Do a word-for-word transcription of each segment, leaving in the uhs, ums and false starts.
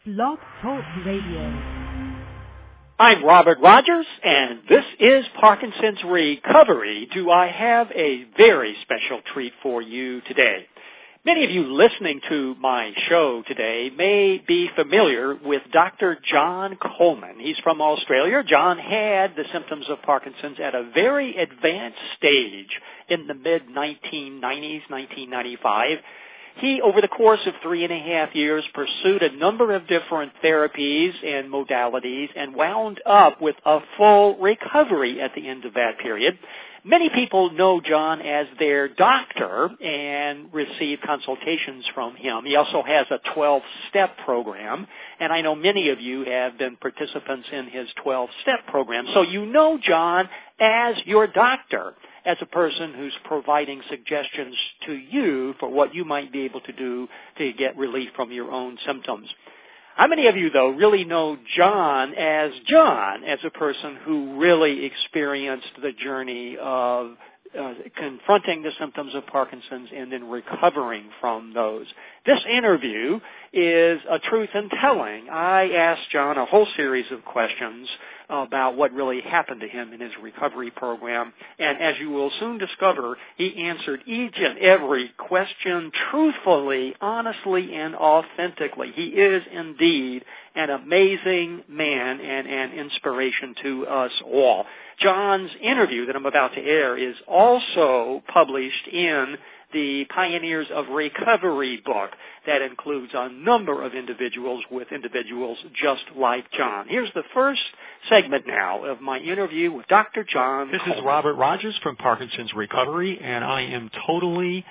Blog Talk Radio. I'm Robert Rogers, and this is Parkinson's Recovery. Do I have a very special treat for you today? Many of you listening to my show today may be familiar with Doctor John Coleman. He's from Australia. John had the symptoms of Parkinson's at a very advanced stage in the mid nineteen nineties, nineteen ninety-five. He, over the course of three and a half years, pursued a number of different therapies and modalities and wound up with a full recovery at the end of that period. Many people know John as their doctor and receive consultations from him. He also has a twelve-step program, and I know many of you have been participants in his twelve-step program. So you know John as your doctor, as a person who's providing suggestions to you for what you might be able to do to get relief from your own symptoms. How many of you, though, really know John as John, as a person who really experienced the journey of uh, confronting the symptoms of Parkinson's and then recovering from those? This interview is a truth in telling. I asked John a whole series of questions about what really happened to him in his recovery program. And as you will soon discover, he answered each and every question truthfully, honestly, and authentically. He is indeed an amazing man and an inspiration to us all. John's interview that I'm about to air is also published in the Pioneers of Recovery book that includes a number of individuals with individuals just like John. Here's the first segment now of my interview with Doctor John This Coleman. is Robert Rogers from Parkinson's Recovery, and I am totally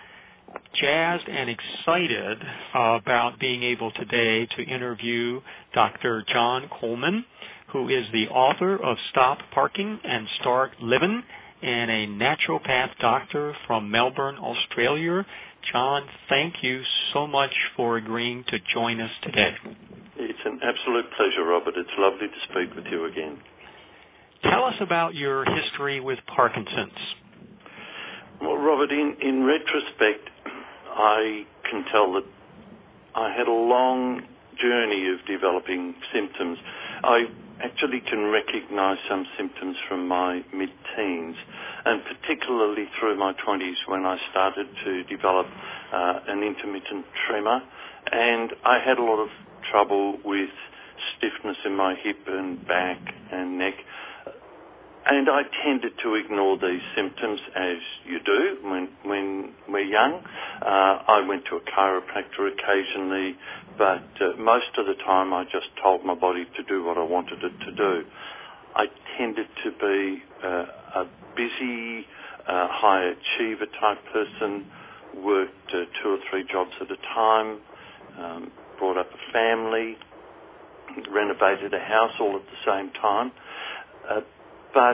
jazzed and excited about being able today to interview Doctor John Coleman, who is the author of Stop Parking and Start Living, and a naturopath doctor from Melbourne, Australia. John, thank you so much for agreeing to join us today. It's an absolute pleasure, Robert. It's lovely to speak with you again. Tell us about your history with Parkinson's. Well, Robert, in, in retrospect, I can tell that I had a long journey of developing symptoms. I actually can recognize some symptoms from my mid-teens, and particularly through my twenties when I started to develop uh, an intermittent tremor, and I had a lot of trouble with stiffness in my hip and back and neck, and I tended to ignore these symptoms, as you do when when we're young. Uh, I went to a chiropractor occasionally, but uh, most of the time I just told my body to do what I wanted it to do. I tended to be uh, a busy, uh, high achiever type person, worked uh, two or three jobs at a time, um, brought up a family, renovated a house all at the same time. Uh, but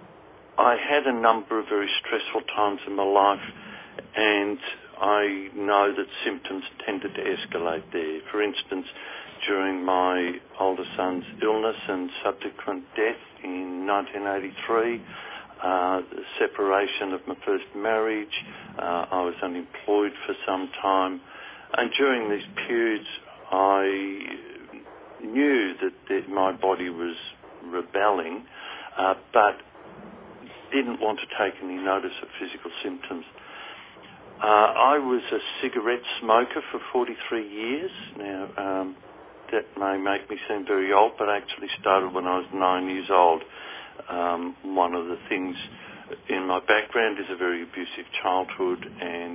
I had a number of very stressful times in my life, and I know that symptoms tended to escalate there. For instance, during my older son's illness and subsequent death in nineteen eighty-three, uh, the separation of my first marriage, uh, I was unemployed for some time, and during these periods I knew that, that my body was rebelling, uh, but didn't want to take any notice of physical symptoms. Uh, I was a cigarette smoker for forty-three years. Now, um, that may make me seem very old, but I actually started when I was nine years old. Um, one of the things in my background is a very abusive childhood, and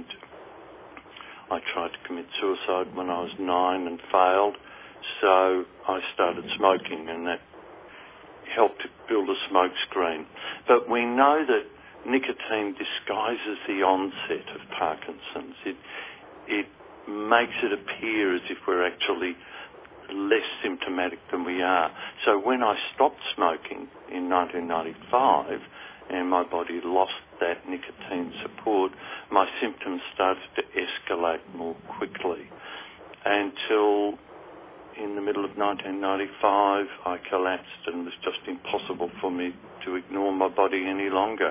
I tried to commit suicide when I was nine and failed, so I started smoking, and that helped to build a smoke screen. But we know that nicotine disguises the onset of Parkinson's. It, it makes it appear as if we're actually less symptomatic than we are. So when I stopped smoking in nineteen ninety-five and my body lost that nicotine support, my symptoms started to escalate more quickly until in the middle of nineteen ninety-five I collapsed, and it was just impossible for me to ignore my body any longer.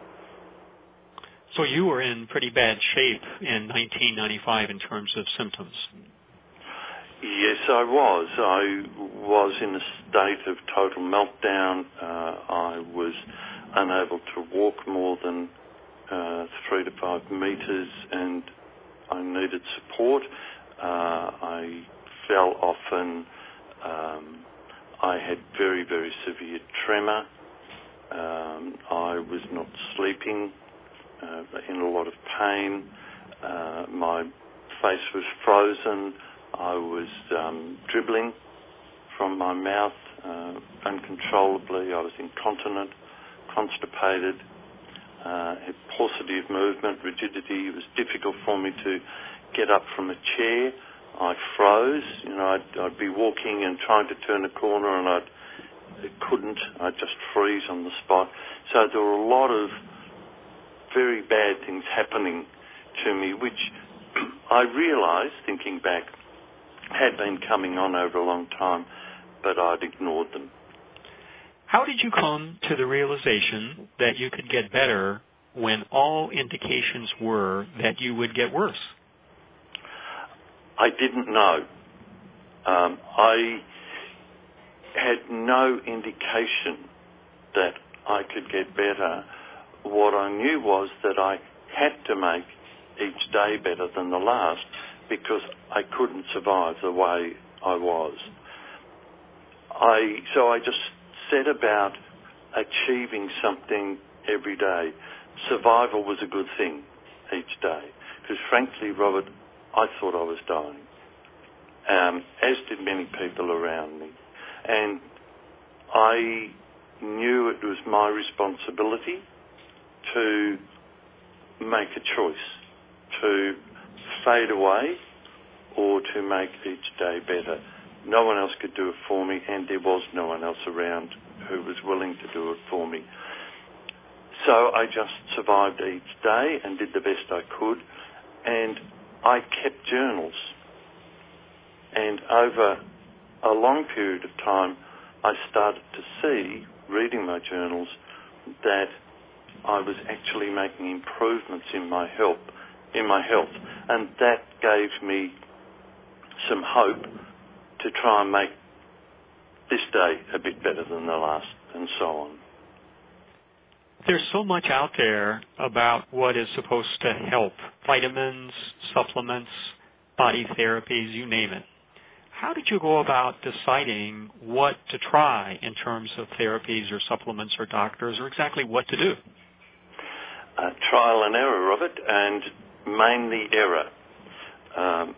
So you were in pretty bad shape in nineteen ninety-five in terms of symptoms. Yes, I was. I was in a state of total meltdown. Uh, I was unable to walk more than uh, three to five metres, and I needed support. Uh, I fell often. Um, I had very, very severe tremor. Um, I was not sleeping, uh, in a lot of pain. Uh, my face was frozen. I was um, dribbling from my mouth uh, uncontrollably. I was incontinent, constipated, uh, had paucity of movement, rigidity. It was difficult for me to get up from a chair. I froze. You know, I'd, I'd be walking and trying to turn a corner, and I'd I couldn't. I'd just freeze on the spot. So there were a lot of very bad things happening to me, which I realised, thinking back, had been coming on over a long time, but I'd ignored them. How did you come to the realization that you could get better when all indications were that you would get worse? I didn't know. Um, I had no indication that I could get better. What I knew was that I had to make each day better than the last because I couldn't survive the way I was. I so I just set about achieving something every day. Survival was a good thing each day because, frankly, Robert, I thought I was dying, um, as did many people around me. And I knew it was my responsibility to make a choice, to fade away or to make each day better. No one else could do it for me, and there was no one else around who was willing to do it for me. So I just survived each day and did the best I could, and I kept journals. And over a long period of time, I started to see, reading my journals, that I was actually making improvements in my health, in my health, and that gave me some hope to try and make this day a bit better than the last, and so on. There's so much out there about what is supposed to help. Vitamins, supplements, body therapies, you name it. How did you go about deciding what to try in terms of therapies or supplements or doctors, or exactly what to do? Uh, trial and error, Robert, and mainly error. Um,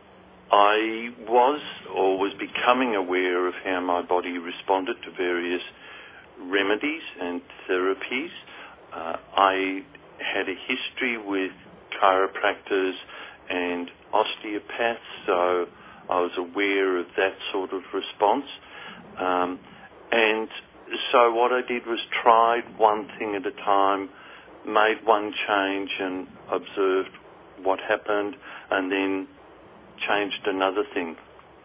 I was or was becoming aware of how my body responded to various remedies and therapies. Uh, I had a history with chiropractors and osteopaths, so I was aware of that sort of response. Um, and so what I did was tried one thing at a time, made one change and observed what happened, and then changed another thing.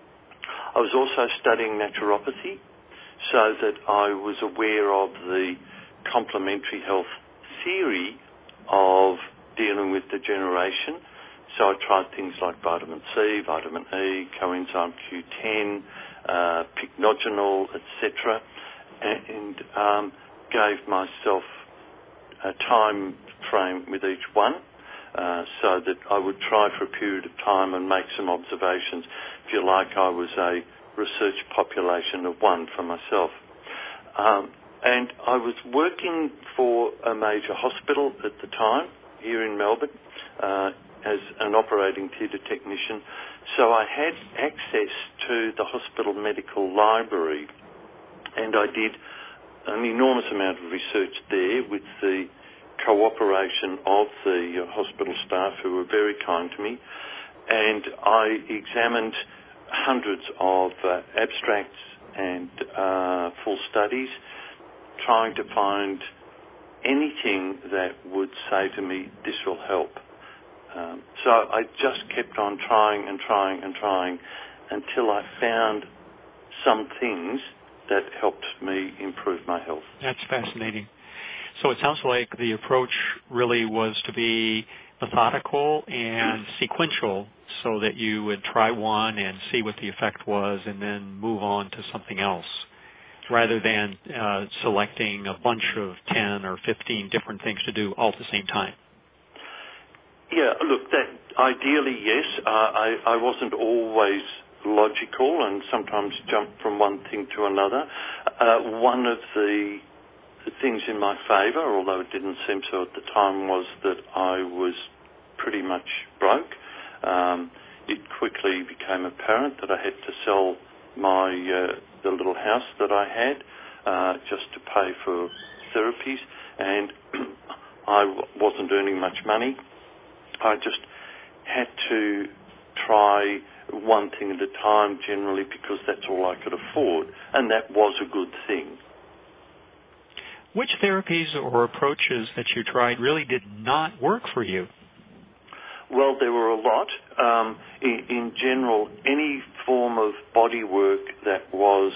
I was also studying naturopathy so that I was aware of the complementary health theory of dealing with degeneration. So I tried things like vitamin C, vitamin E, coenzyme Q ten, uh, pycnogenol, et cetera, and, and um, gave myself a time frame with each one uh, so that I would try for a period of time and make some observations. If you like, I was a research population of one for myself. Um, and I was working for a major hospital at the time here in Melbourne, uh, as an operating theatre technician, so I had access to the hospital medical library, and I did an enormous amount of research there with the cooperation of the uh, hospital staff, who were very kind to me, and I examined hundreds of uh, abstracts and uh, full studies, trying to find anything that would say to me, this will help. Um, so I just kept on trying and trying and trying until I found some things that helped me improve my health. That's fascinating. So it sounds like the approach really was to be methodical and sequential, so that you would try one and see what the effect was and then move on to something else, rather than uh, selecting a bunch of ten or fifteen different things to do all at the same time. Yeah, look, that ideally, yes. Uh, I, I wasn't always logical and sometimes jumped from one thing to another. Uh, one of the things in my favour, although it didn't seem so at the time, was that I was pretty much broke. Um, it quickly became apparent that I had to sell my uh, the little house that I had uh, just to pay for therapies, and I w- wasn't earning much money. I just had to try one thing at a time generally, because that's all I could afford, and that was a good thing. Which therapies or approaches that you tried really did not work for you? Well, there were a lot. Um, in, in general, any form of body work that was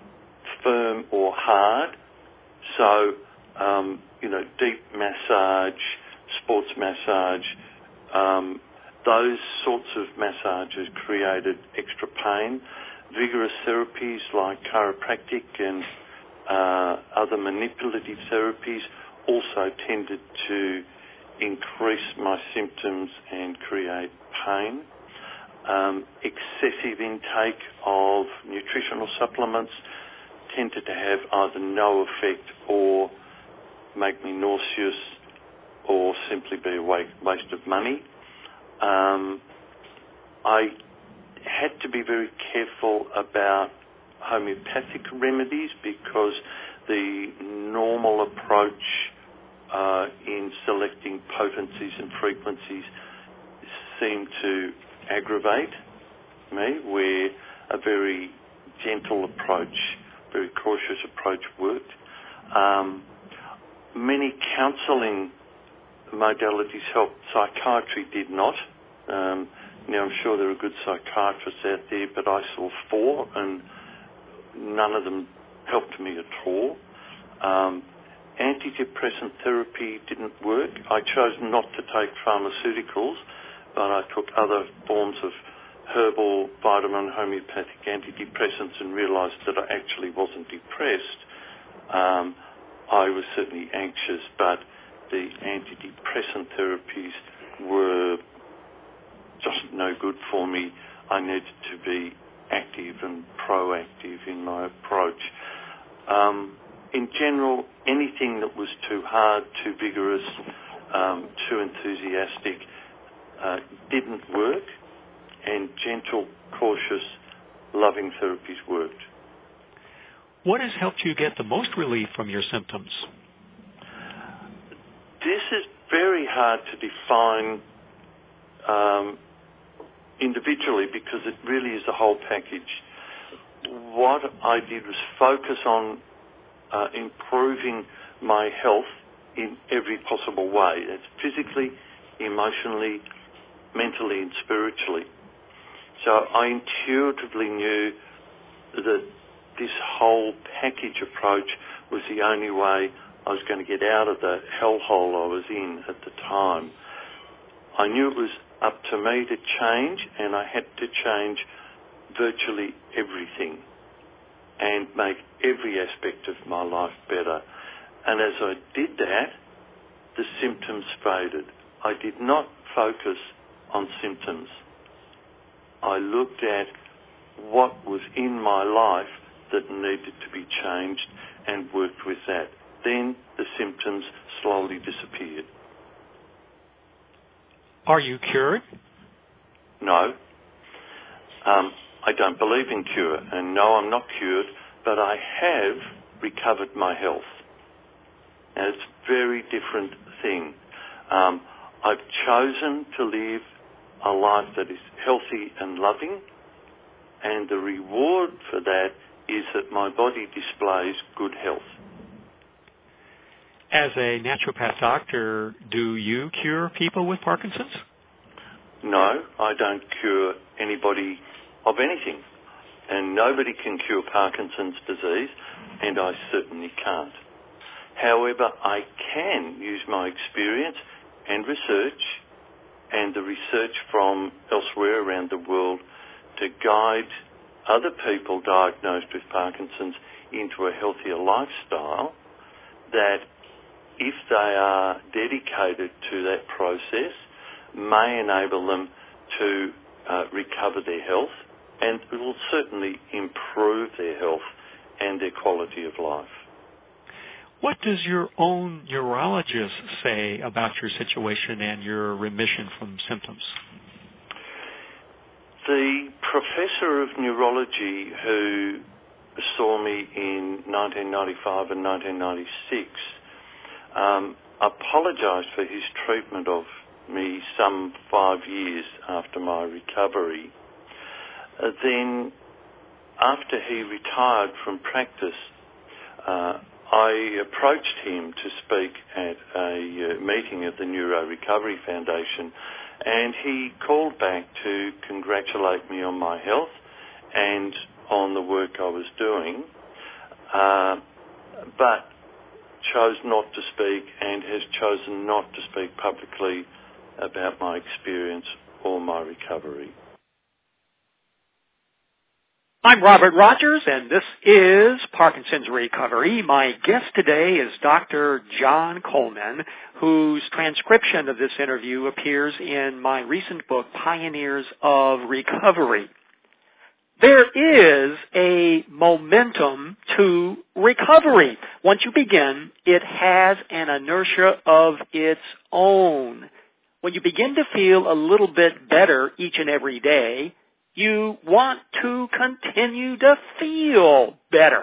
firm or hard, so, um, you know, deep massage, sports massage, um, those sorts of massages created extra pain. Vigorous therapies like chiropractic and uh, other manipulative therapies also tended to increase my symptoms and create pain. Um, excessive intake of nutritional supplements tended to have either no effect or make me nauseous or simply be a waste of money. Um, I had to be very careful about homeopathic remedies, because the normal approach uh, in selecting potencies and frequencies seemed to aggravate me, where a very gentle approach, very cautious approach worked. Um, many counselling modalities helped. Psychiatry did not. Um, now, I'm sure there are good psychiatrists out there, but I saw four, and none of them helped me at all. Um, antidepressant therapy didn't work. I chose not to take pharmaceuticals, but I took other forms of herbal, vitamin, homeopathic antidepressants and realised that I actually wasn't depressed. Um, I was certainly anxious, but the antidepressant therapies were just no good for me. I needed to be active and proactive in my approach. Um, in general, anything that was too hard, too vigorous, um, too enthusiastic uh, didn't work, and gentle, cautious, loving therapies worked. What has helped you get the most relief from your symptoms? This is very hard to define um, individually, because it really is a whole package. What I did was focus on uh, improving my health in every possible way. It's physically, emotionally, mentally and spiritually. So I intuitively knew that this whole package approach was the only way I was going to get out of the hellhole I was in at the time. I knew it was up to me to change, and I had to change virtually everything and make every aspect of my life better. And as I did that, the symptoms faded. I did not focus on symptoms. I looked at what was in my life that needed to be changed and worked with that. Then the symptoms slowly disappeared. Are you cured? No. Um, I don't believe in cure, and no, I'm not cured, but I have recovered my health. And it's a very different thing. Um, I've chosen to live a life that is healthy and loving, and the reward for that is that my body displays good health. As a naturopath doctor, do you cure people with Parkinson's? No, I don't cure anybody of anything. And nobody can cure Parkinson's disease, and I certainly can't. However, I can use my experience and research and the research from elsewhere around the world to guide other people diagnosed with Parkinson's into a healthier lifestyle, that if they are dedicated to that process, may enable them to uh, recover their health, and it will certainly improve their health and their quality of life. What does your own neurologist say about your situation and your remission from symptoms? The professor of neurology who saw me in nineteen ninety-five and nineteen ninety-six um, apologised for his treatment of me some five years after my recovery. Uh, then, after he retired from practice, uh, I approached him to speak at a uh, meeting of the Neuro Recovery Foundation, and he called back to congratulate me on my health and on the work I was doing, uh, but chose not to speak and has chosen not to speak publicly about my experience or my recovery. I'm Robert Rogers, and this is Parkinson's Recovery. My guest today is Doctor John Coleman, whose transcription of this interview appears in my recent book, Pioneers of Recovery. There is a momentum to recovery. Once you begin, it has an inertia of its own. When you begin to feel a little bit better each and every day, you want to continue to feel better.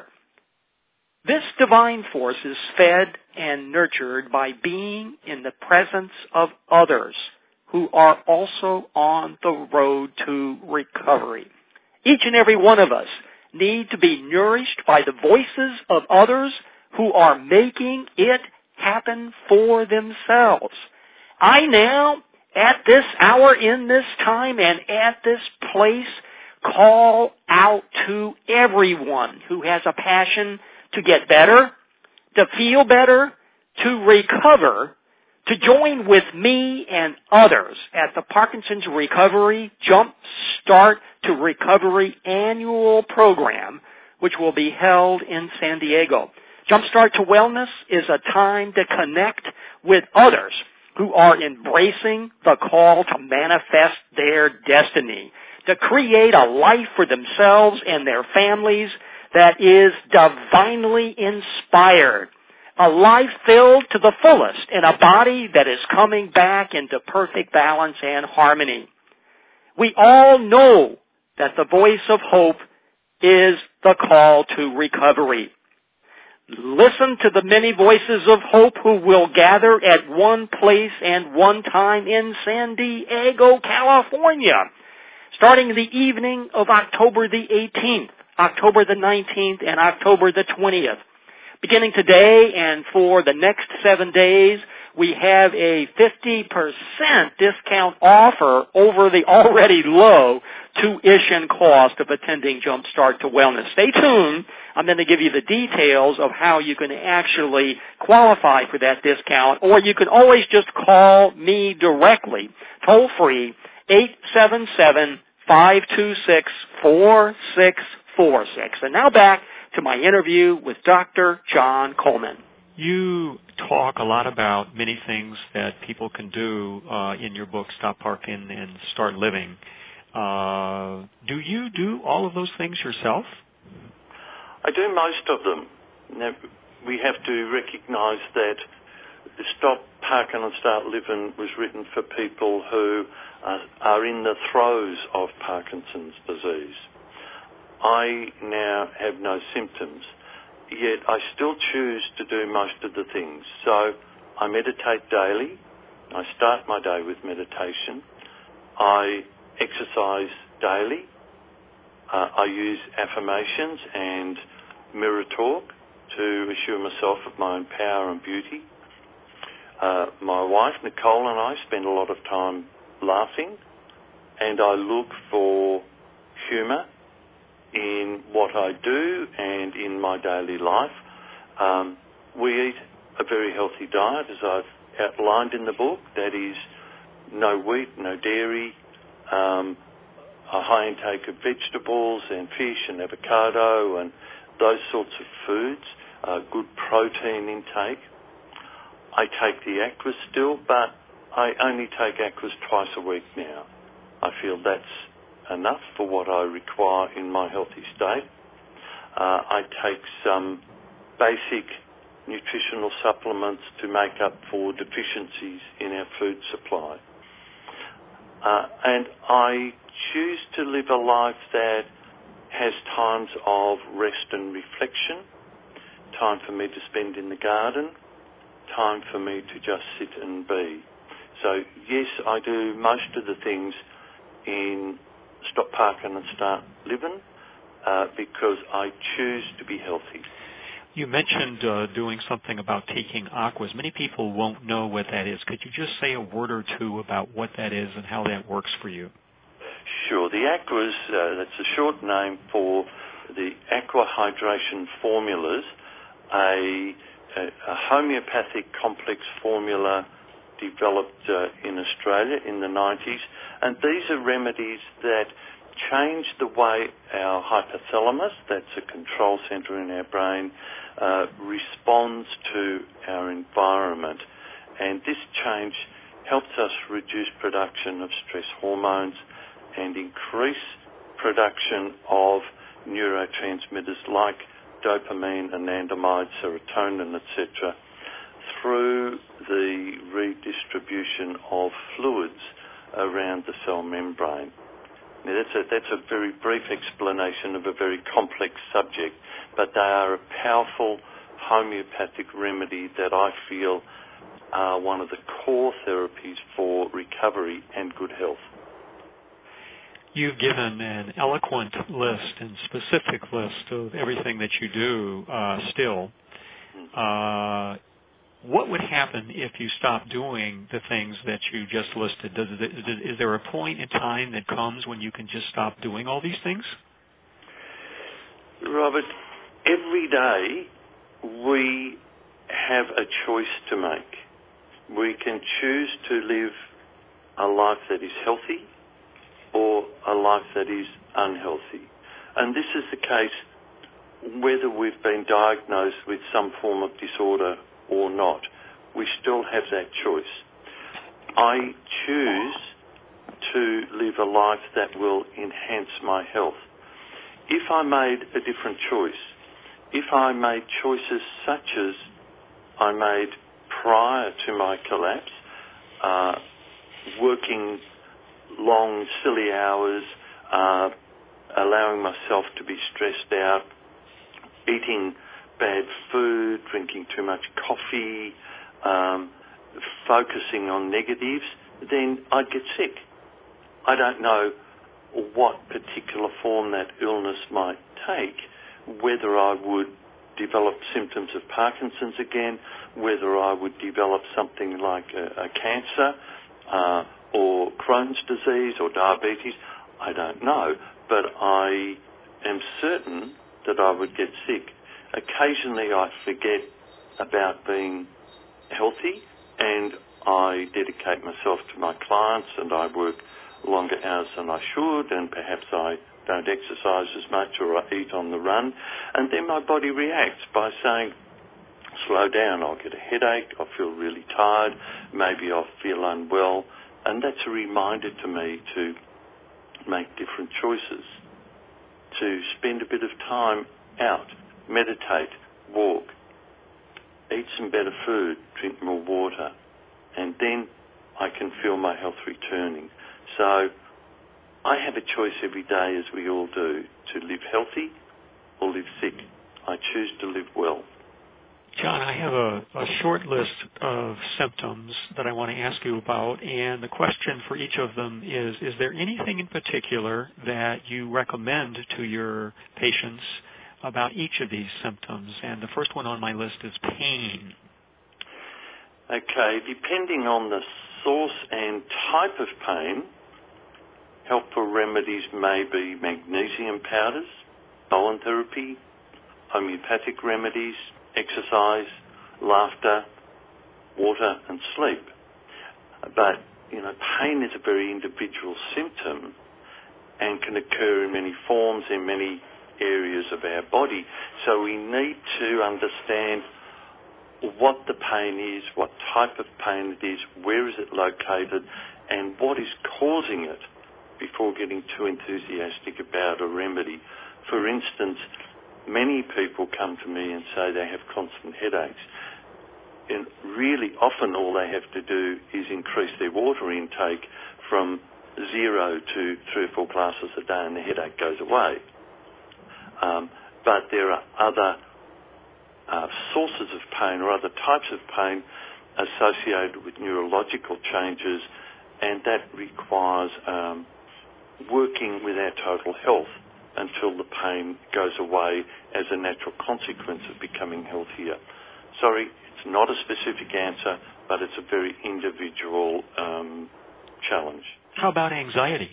This divine force is fed and nurtured by being in the presence of others who are also on the road to recovery. Each and every one of us need to be nourished by the voices of others who are making it happen for themselves. I now, at this hour, in this time, and at this place, call out to everyone who has a passion to get better, to feel better, to recover, to join with me and others at the Parkinson's Recovery Jump Start to Recovery annual program, which will be held in San Diego. Jump Start to Wellness is a time to connect with others who are embracing the call to manifest their destiny, to create a life for themselves and their families that is divinely inspired, a life filled to the fullest in a body that is coming back into perfect balance and harmony. We all know that the voice of hope is the call to recovery. Listen to the many voices of hope who will gather at one place and one time in San Diego, California, starting the evening of October the eighteenth, October the nineteenth, and October the twentieth. Beginning today and for the next seven days, we have a fifty percent discount offer over the already low tuition cost of attending Jump Start to Wellness. Stay tuned. I'm going to give you the details of how you can actually qualify for that discount, or you can always just call me directly, toll free, eight seven seven, five two six, four six four six. And now back to my interview with Doctor John Coleman. You talk a lot about many things that people can do uh, in your book, Stop Parking and Start Living. Uh, do you do all of those things yourself? I do most of them. Now, we have to recognise that Stop Parking and Start Living was written for people who are, are in the throes of Parkinson's disease. I now have no symptoms, yet I still choose to do most of the things. So I meditate daily. I start my day with meditation. I exercise daily. Uh, I use affirmations and mirror talk to assure myself of my own power and beauty. Uh, my wife, Nicole, and I spend a lot of time laughing, and I look for humour in what I do and in my daily life. Um, we eat a very healthy diet, as I've outlined in the book, that is no wheat, no dairy, um, a high intake of vegetables and fish and avocado and those sorts of foods, uh, good protein intake. I take the Aquas still, but I only take Aquas twice a week now. I feel that's enough for what I require in my healthy state. Uh, I take some basic nutritional supplements to make up for deficiencies in our food supply. Uh, and I choose to live a life that has times of rest and reflection, time for me to spend in the garden, time for me to just sit and be. So yes, I do most of the things in Stop Parking and Start Living uh, because I choose to be healthy. You mentioned uh, doing something about taking Aquas. Many people won't know what that is. Could you just say a word or two about what that is and how that works for you? Sure. The Aquas, uh, that's a short name for the Aqua Hydration Formulas, a, a, a homeopathic complex formula developed uh, in Australia in the nineties. And these are remedies that change the way our hypothalamus, that's a control centre in our brain, uh, responds to our environment. And this change helps us reduce production of stress hormones and increase production of neurotransmitters like dopamine, anandamide, serotonin, et cetera, through the redistribution of fluids around the cell membrane. Now, that's a, that's a very brief explanation of a very complex subject, but they are a powerful homeopathic remedy that I feel are one of the core therapies for recovery and good health. You've given an eloquent list and specific list of everything that you do uh, still. Uh, what would happen if you stopped doing the things that you just listed? Does it, is there a point in time that comes when you can just stop doing all these things? Robert, every day we have a choice to make. We can choose to live a life that is healthy or a life that is unhealthy. And this is the case whether we've been diagnosed with some form of disorder or not. We still have that choice. I choose to live a life that will enhance my health. If I made a different choice, if I made choices such as I made prior to my collapse, uh, working long, silly hours, uh, allowing myself to be stressed out, eating bad food, drinking too much coffee, um, focusing on negatives, then I'd get sick. I don't know what particular form that illness might take, whether I would develop symptoms of Parkinson's again, whether I would develop something like a, a cancer, uh, or Crohn's disease or diabetes, I don't know. But I am certain that I would get sick. Occasionally I forget about being healthy and I dedicate myself to my clients and I work longer hours than I should and perhaps I don't exercise as much or I eat on the run. And then my body reacts by saying, slow down, I'll get a headache, I'll feel really tired, maybe I'll feel unwell. And that's a reminder to me to make different choices, to spend a bit of time out, meditate, walk, eat some better food, drink more water, and then I can feel my health returning. So I have a choice every day, as we all do, to live healthy or live sick. I choose to live well. John, I have a, a short list of symptoms that I want to ask you about, and the question for each of them is, is there anything in particular that you recommend to your patients about each of these symptoms? And the first one on my list is pain. Okay, depending on the source and type of pain, helpful remedies may be magnesium powders, Bowen therapy, homeopathic remedies, exercise, laughter, water and sleep. But you know, pain is a very individual symptom and can occur in many forms in many areas of our body. So we need to understand what the pain is, what type of pain it is, where is it located, and what is causing it before getting too enthusiastic about a remedy. For instance, many people come to me and say they have constant headaches. And really often all they have to do is increase their water intake from zero to three or four glasses a day and the headache goes away. Um, but there are other uh, sources of pain or other types of pain associated with neurological changes, and that requires um, working with our total health until the pain goes away as a natural consequence of becoming healthier. Sorry, it's not a specific answer, but it's a very individual um, challenge. How about anxiety?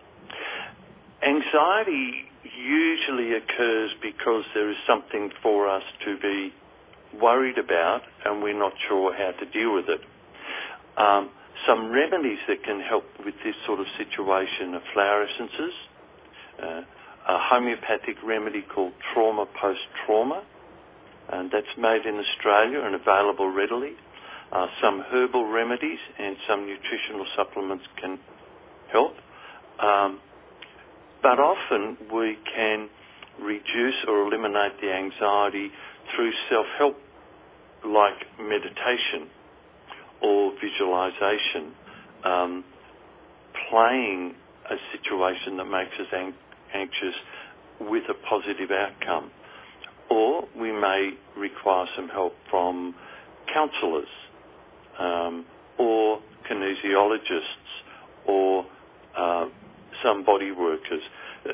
Anxiety usually occurs because there is something for us to be worried about and we're not sure how to deal with it. Um, some remedies that can help with this sort of situation are flower essences, uh, a homeopathic remedy called Trauma Post-Trauma, and that's made in Australia and available readily. Uh, some herbal remedies and some nutritional supplements can help. Um, but often we can reduce or eliminate the anxiety through self-help like meditation or visualization, um, playing a situation that makes us ang- anxious with a positive outcome. Or we may require some help from counsellors um, or kinesiologists or uh, some body workers. Uh,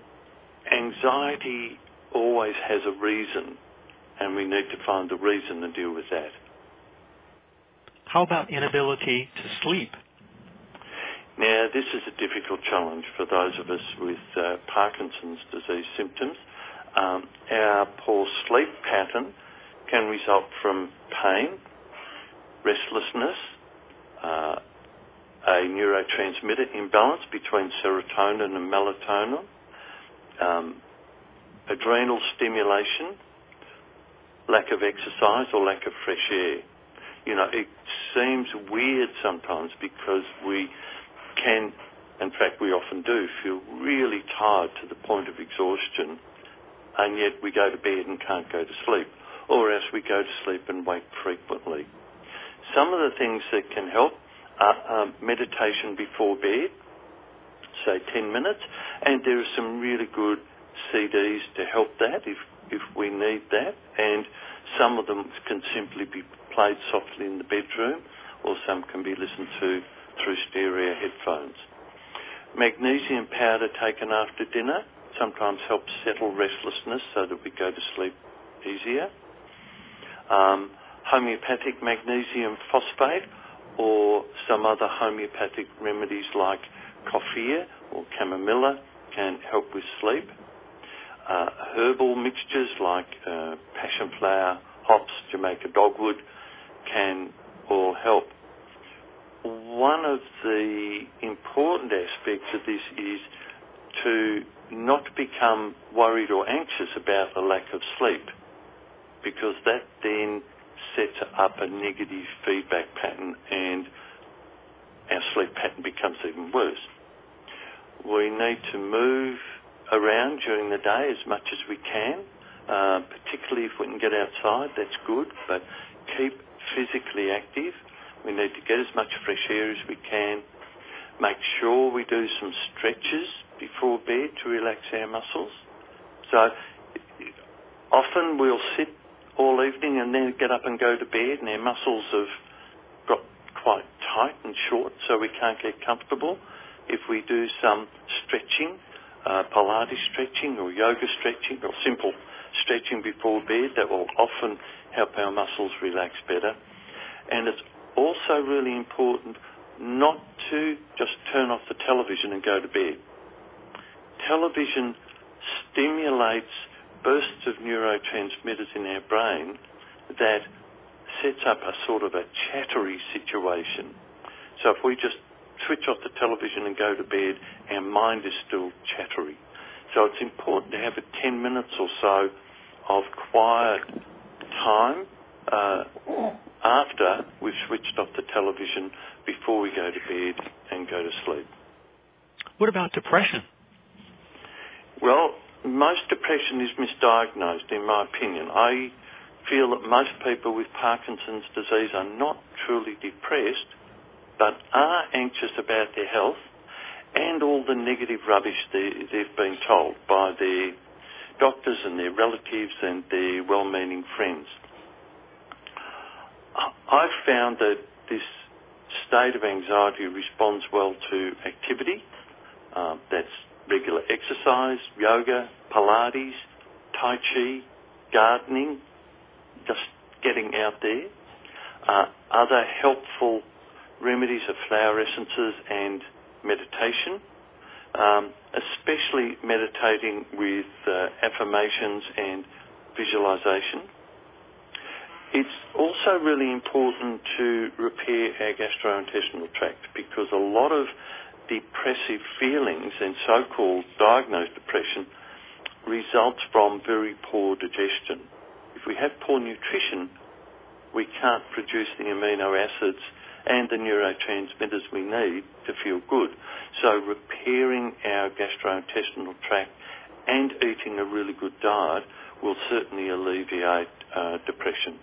anxiety always has a reason, and we need to find the reason and deal with that. How about inability to sleep? Now, this is a difficult challenge for those of us with uh, Parkinson's disease symptoms. Um, our poor sleep pattern can result from pain, restlessness, uh, a neurotransmitter imbalance between serotonin and melatonin, um, adrenal stimulation, lack of exercise or lack of fresh air. You know, it seems weird sometimes because we can, in fact we often do, feel really tired to the point of exhaustion, and yet we go to bed and can't go to sleep, or else we go to sleep and wake frequently. Some of the things that can help are um, meditation before bed, say ten minutes, and there are some really good C Ds to help that if, if we need that, and some of them can simply be played softly in the bedroom, or some can be listened to through stereo headphones. Magnesium powder taken after dinner sometimes helps settle restlessness so that we go to sleep easier. Um, homeopathic magnesium phosphate or some other homeopathic remedies like coffea or chamomilla can help with sleep. Uh, herbal mixtures like uh, passion flower, hops, Jamaica dogwood can all help. One of the important aspects of this is to not become worried or anxious about the lack of sleep, because that then sets up a negative feedback pattern and our sleep pattern becomes even worse. We need to move around during the day as much as we can, uh, particularly if we can get outside, that's good, but keep physically active. We need to get as much fresh air as we can. Make sure we do some stretches before bed to relax our muscles. So often we'll sit all evening and then get up and go to bed and our muscles have got quite tight and short so we can't get comfortable. If we do some stretching, uh, Pilates stretching or yoga stretching or simple stretching before bed, that will often help our muscles relax better. And it's also really important not to just turn off the television and go to bed. Television stimulates bursts of neurotransmitters in our brain that sets up a sort of a chattery situation. So if we just switch off the television and go to bed, our mind is still chattery. So it's important to have a ten minutes or so of quiet time uh, after we've switched off the television before we go to bed and go to sleep. What about depression? Well, most depression is misdiagnosed, in my opinion. I feel that most people with Parkinson's disease are not truly depressed, but are anxious about their health and all the negative rubbish they, they've been told by their doctors and their relatives and their well-meaning friends. I've found that this state of anxiety responds well to activity. Um, that's regular exercise, yoga, Pilates, Tai Chi, gardening, just getting out there. Uh, other helpful remedies are flower essences and meditation, um, especially meditating with uh, affirmations and visualization. It's also really important to repair our gastrointestinal tract because a lot of depressive feelings and so-called diagnosed depression results from very poor digestion. If we have poor nutrition, we can't produce the amino acids and the neurotransmitters we need to feel good. So repairing our gastrointestinal tract and eating a really good diet will certainly alleviate uh, depression.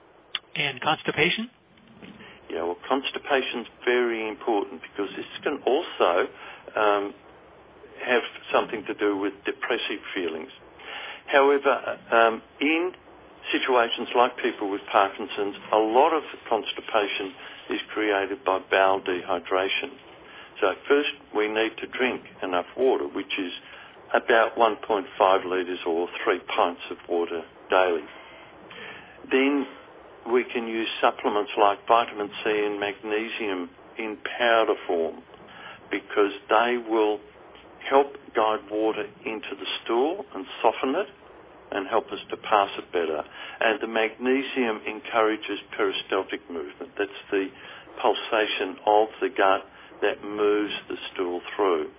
And constipation? Yeah, well, constipation's very important because this can also um, have something to do with depressive feelings. However, um, in situations like people with Parkinson's, a lot of the constipation is created by bowel dehydration. So first we need to drink enough water, which is about one point five litres or three pints of water daily. Then we can use supplements like vitamin C and magnesium in powder form because they will help guide water into the stool and soften it and help us to pass it better. And the magnesium encourages peristaltic movement. That's the pulsation of the gut that moves the stool through.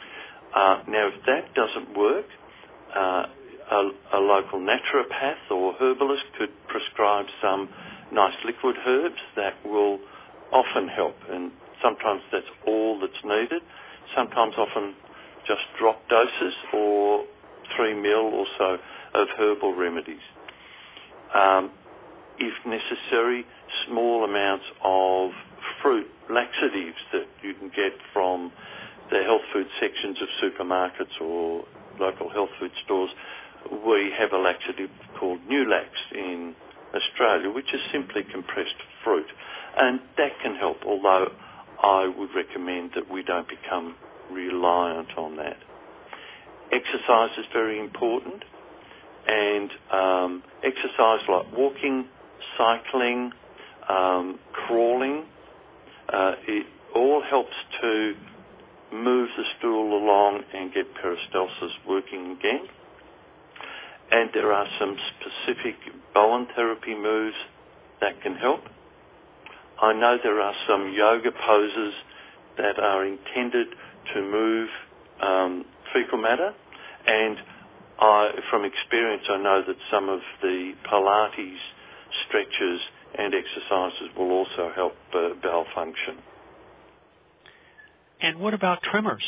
Uh, now, if that doesn't work, uh, a, a local naturopath or herbalist could prescribe some nice liquid herbs that will often help. And sometimes that's all that's needed. Sometimes often just drop doses or three mil or so of herbal remedies. Um, if necessary, small amounts of fruit laxatives that you can get from the health food sections of supermarkets or local health food stores. We have a laxative called Nulax in Australia, which is simply compressed fruit. And that can help, although I would recommend that we don't become reliant on that. Exercise is very important, and um, exercise like walking, cycling, um, crawling, uh, it all helps to move the stool along and get peristalsis working again. And there are some specific Bowen therapy moves that can help. I know there are some yoga poses that are intended to move um, fecal matter, and I, from experience, I know that some of the Pilates stretches and exercises will also help uh, bowel function. And what about tremors?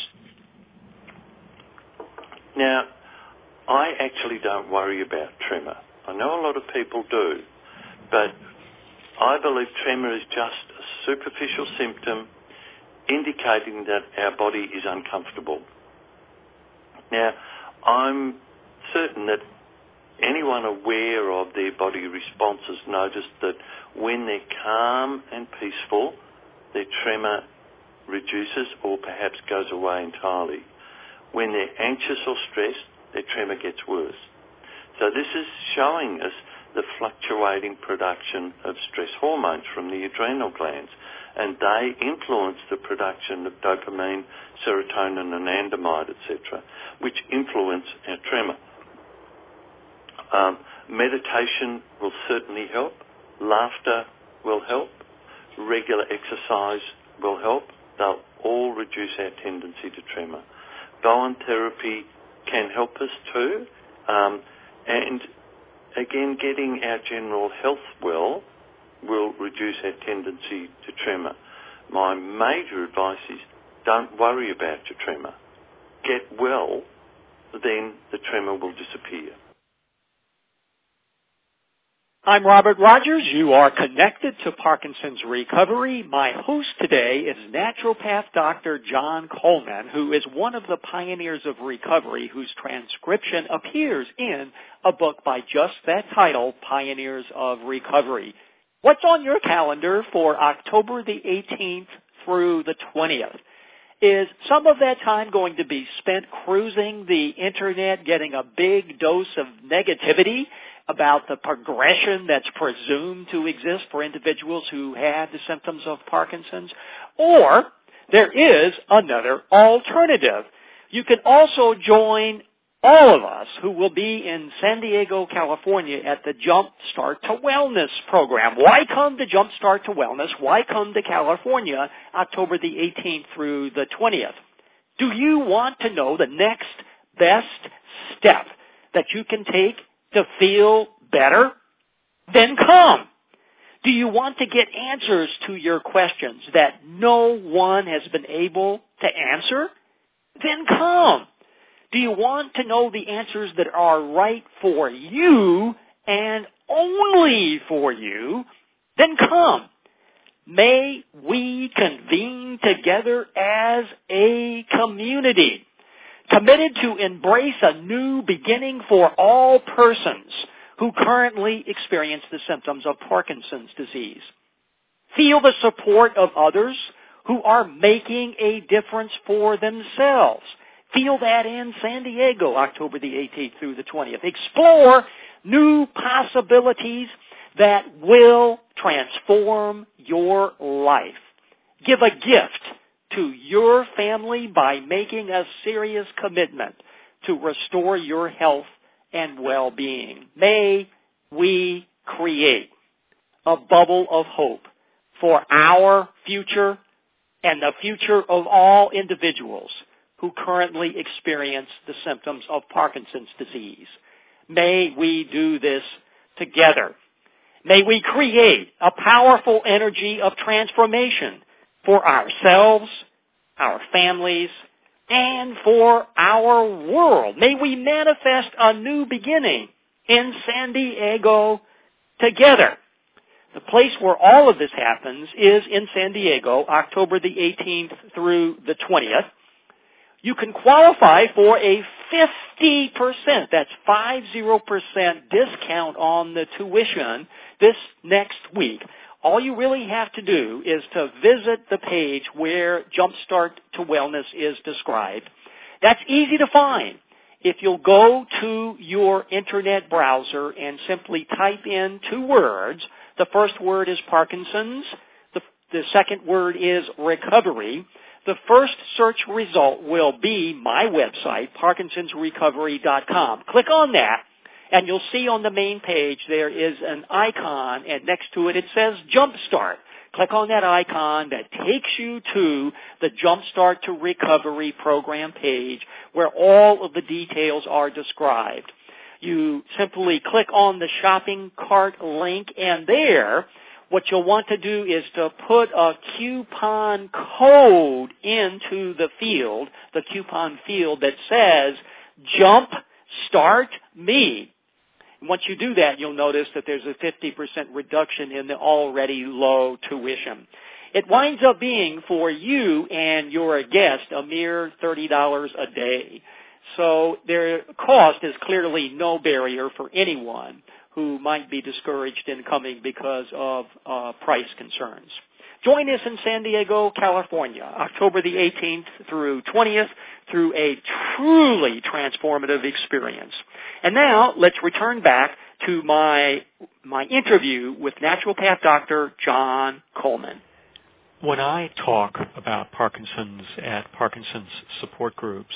Now, I actually don't worry about tremor. I know a lot of people do, but I believe tremor is just a superficial symptom indicating that our body is uncomfortable. Now, I'm certain that anyone aware of their body responses noticed that when they're calm and peaceful, their tremor reduces or perhaps goes away entirely. When they're anxious or stressed, their tremor gets worse. So this is showing us the fluctuating production of stress hormones from the adrenal glands, and they influence the production of dopamine, serotonin and anandamide, et cetera, which influence our tremor. Um, meditation will certainly help. Laughter will help. Regular exercise will help. They'll all reduce our tendency to tremor. Bowen therapy can help us too. Um, and again, getting our general health well will reduce our tendency to tremor. My major advice is don't worry about your tremor. Get well, then the tremor will disappear. I'm Robert Rogers. You are connected to Parkinson's Recovery. My host today is naturopath Doctor John Coleman, who is one of the pioneers of recovery whose transcription appears in a book by just that title, Pioneers of Recovery. What's on your calendar for October the eighteenth through the twentieth? Is some of that time going to be spent cruising the Internet, getting a big dose of negativity about the progression that's presumed to exist for individuals who have the symptoms of Parkinson's? Or there is another alternative. You can also join all of us who will be in San Diego, California at the Jump Start to Wellness program. Why come to Jump Start to Wellness? Why come to California October the eighteenth through the twentieth? Do you want to know the next best step that you can take to feel better? Then come. Do you want to get answers to your questions that no one has been able to answer? Then come. Do you want to know the answers that are right for you and only for you? Then come. May we convene together as a community, committed to embrace a new beginning for all persons who currently experience the symptoms of Parkinson's disease. Feel the support of others who are making a difference for themselves. Feel that in San Diego, October the eighteenth through the twentieth. Explore new possibilities that will transform your life. Give a gift to your family by making a serious commitment to restore your health and well-being. May we create a bubble of hope for our future and the future of all individuals who currently experience the symptoms of Parkinson's disease. May we do this together. May we create a powerful energy of transformation for ourselves, our families, and for our world. May we manifest a new beginning in San Diego together. The place where all of this happens is in San Diego, October the eighteenth through the twentieth. You can qualify for a fifty percent, that's fifty percent discount on the tuition this next week. All you really have to do is to visit the page where Jumpstart to Wellness is described. That's easy to find. If you'll go to your internet browser and simply type in two words, the first word is Parkinson's, the, the second word is recovery. The first search result will be my website, Parkinsons Recovery dot com. Click on that, and you'll see on the main page there is an icon, and next to it it says Jumpstart. Click on that icon that takes you to the Jumpstart to Recovery program page where all of the details are described. You simply click on the shopping cart link, and there what you'll want to do is to put a coupon code into the field, the coupon field that says, Jump Start Me. And once you do that, you'll notice that there's a fifty percent reduction in the already low tuition. It winds up being, for you and your guest, a mere thirty dollars a day. So their cost is clearly no barrier for anyone who might be discouraged in coming because of uh, price concerns. Join us in San Diego, California, October the eighteenth through twentieth, through a truly transformative experience. And now, let's return back to my my interview with naturopath Doctor John Coleman. When I talk about Parkinson's at Parkinson's support groups,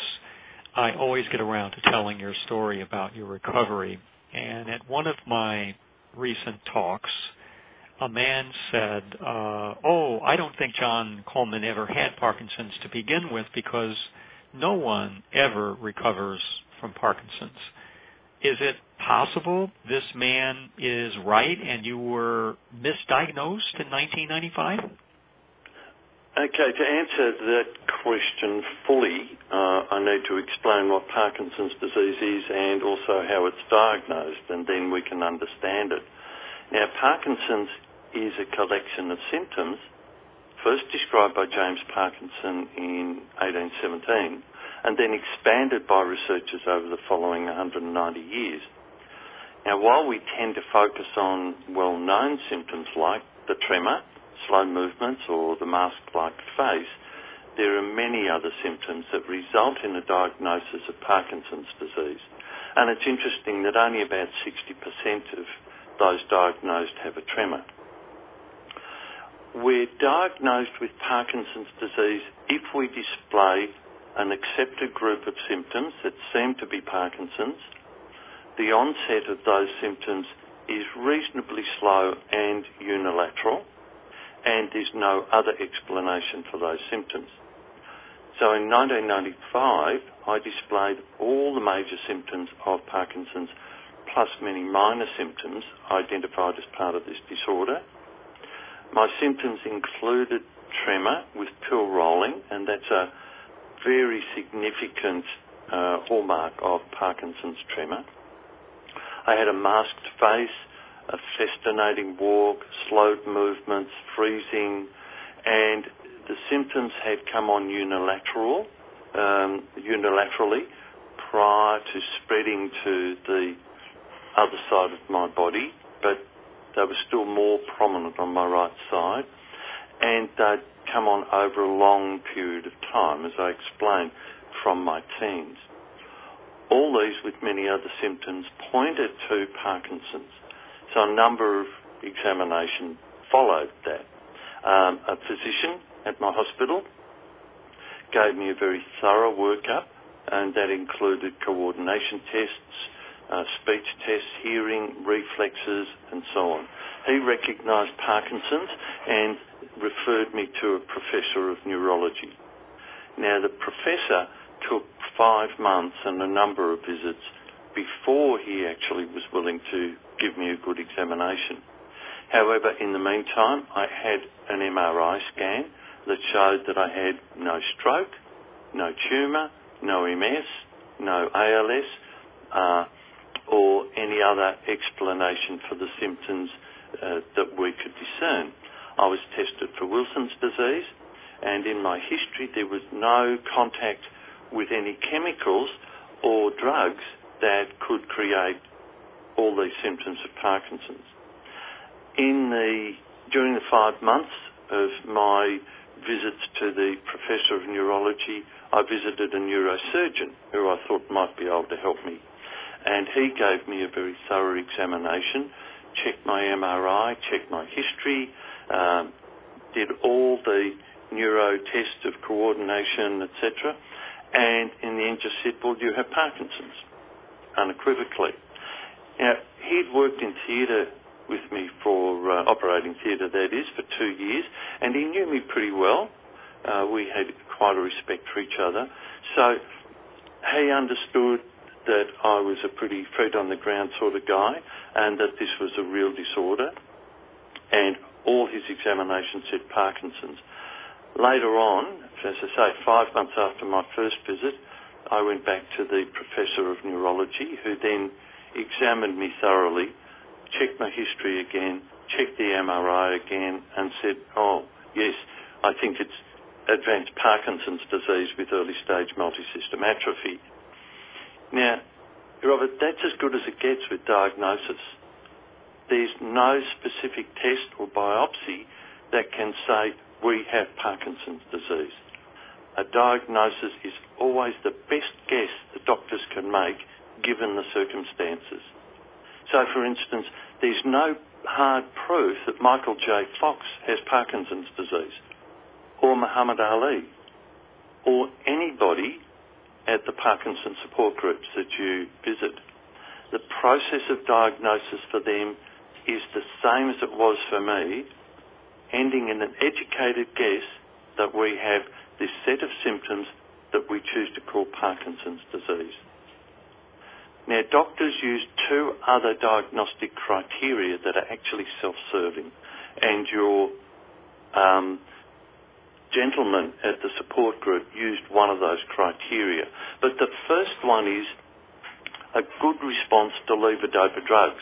I always get around to telling your story about your recovery. And at one of my recent talks, a man said, uh, oh, I don't think John Coleman ever had Parkinson's to begin with because no one ever recovers from Parkinson's. Is it possible this man is right and you were misdiagnosed in nineteen ninety-five? Okay, to answer that question fully, uh, I need to explain what Parkinson's disease is and also how it's diagnosed, and then we can understand it. Now, Parkinson's is a collection of symptoms first described by James Parkinson in eighteen seventeen and then expanded by researchers over the following one hundred ninety years. Now, while we tend to focus on well-known symptoms like the tremor, slow movements or the mask-like face, there are many other symptoms that result in a diagnosis of Parkinson's disease. And it's interesting that only about sixty percent of those diagnosed have a tremor. We're diagnosed with Parkinson's disease if we display an accepted group of symptoms that seem to be Parkinson's. The onset of those symptoms is reasonably slow and unilateral, and there's no other explanation for those symptoms. So in nineteen ninety-five, I displayed all the major symptoms of Parkinson's, plus many minor symptoms identified as part of this disorder. My symptoms included tremor with pill rolling, and that's a very significant uh, hallmark of Parkinson's tremor. I had a masked face, a festinating walk, slowed movements, freezing, and the symptoms had come on unilateral, um, unilaterally prior to spreading to the other side of my body, but they were still more prominent on my right side, and they'd come on over a long period of time, as I explained, from my teens. All these, with many other symptoms, pointed to Parkinson's. So a number of examinations followed that. Um, a physician at my hospital gave me a very thorough workup, and that included coordination tests, uh, speech tests, hearing, reflexes, and so on. He recognised Parkinson's and referred me to a professor of neurology. Now, the professor took five months and a number of visits before he actually was willing to give me a good examination. However, in the meantime, I had an M R I scan that showed that I had no stroke, no tumour, no M S, no A L S, uh, or any other explanation for the symptoms uh, that we could discern. I was tested for Wilson's disease, and in my history there was no contact with any chemicals or drugs that could create all these symptoms of Parkinson's. In the during the five months of my visits to the professor of neurology, I visited a neurosurgeon who I thought might be able to help me. And he gave me a very thorough examination, checked my M R I, checked my history, um, did all the neuro tests of coordination, et cetera, and in the end just said, well, you have Parkinson's, unequivocally. Now, he'd worked in theatre with me for uh, operating theatre, that is, for two years, and he knew me pretty well. Uh, we had quite a respect for each other. So he understood that I was a pretty feet-on-the-ground sort of guy and that this was a real disorder, and all his examinations said Parkinson's. Later on, as I say, five months after my first visit, I went back to the professor of neurology, who then examined me thoroughly, checked my history again, checked the M R I again, and said, oh, yes, I think it's advanced Parkinson's disease with early-stage multisystem atrophy. Now, Robert, that's as good as it gets with diagnosis. There's no specific test or biopsy that can say we have Parkinson's disease. A diagnosis is always the best guess the doctors can make given the circumstances. So, for instance, there's no hard proof that Michael J. Fox has Parkinson's disease, or Muhammad Ali, or anybody at the Parkinson support groups that you visit. The process of diagnosis for them is the same as it was for me, ending in an educated guess that we have this set of symptoms that we choose to call Parkinson's disease. Now, doctors use two other diagnostic criteria that are actually self-serving, and your um, gentleman at the support group used one of those criteria. But the first one is a good response to levodopa drugs.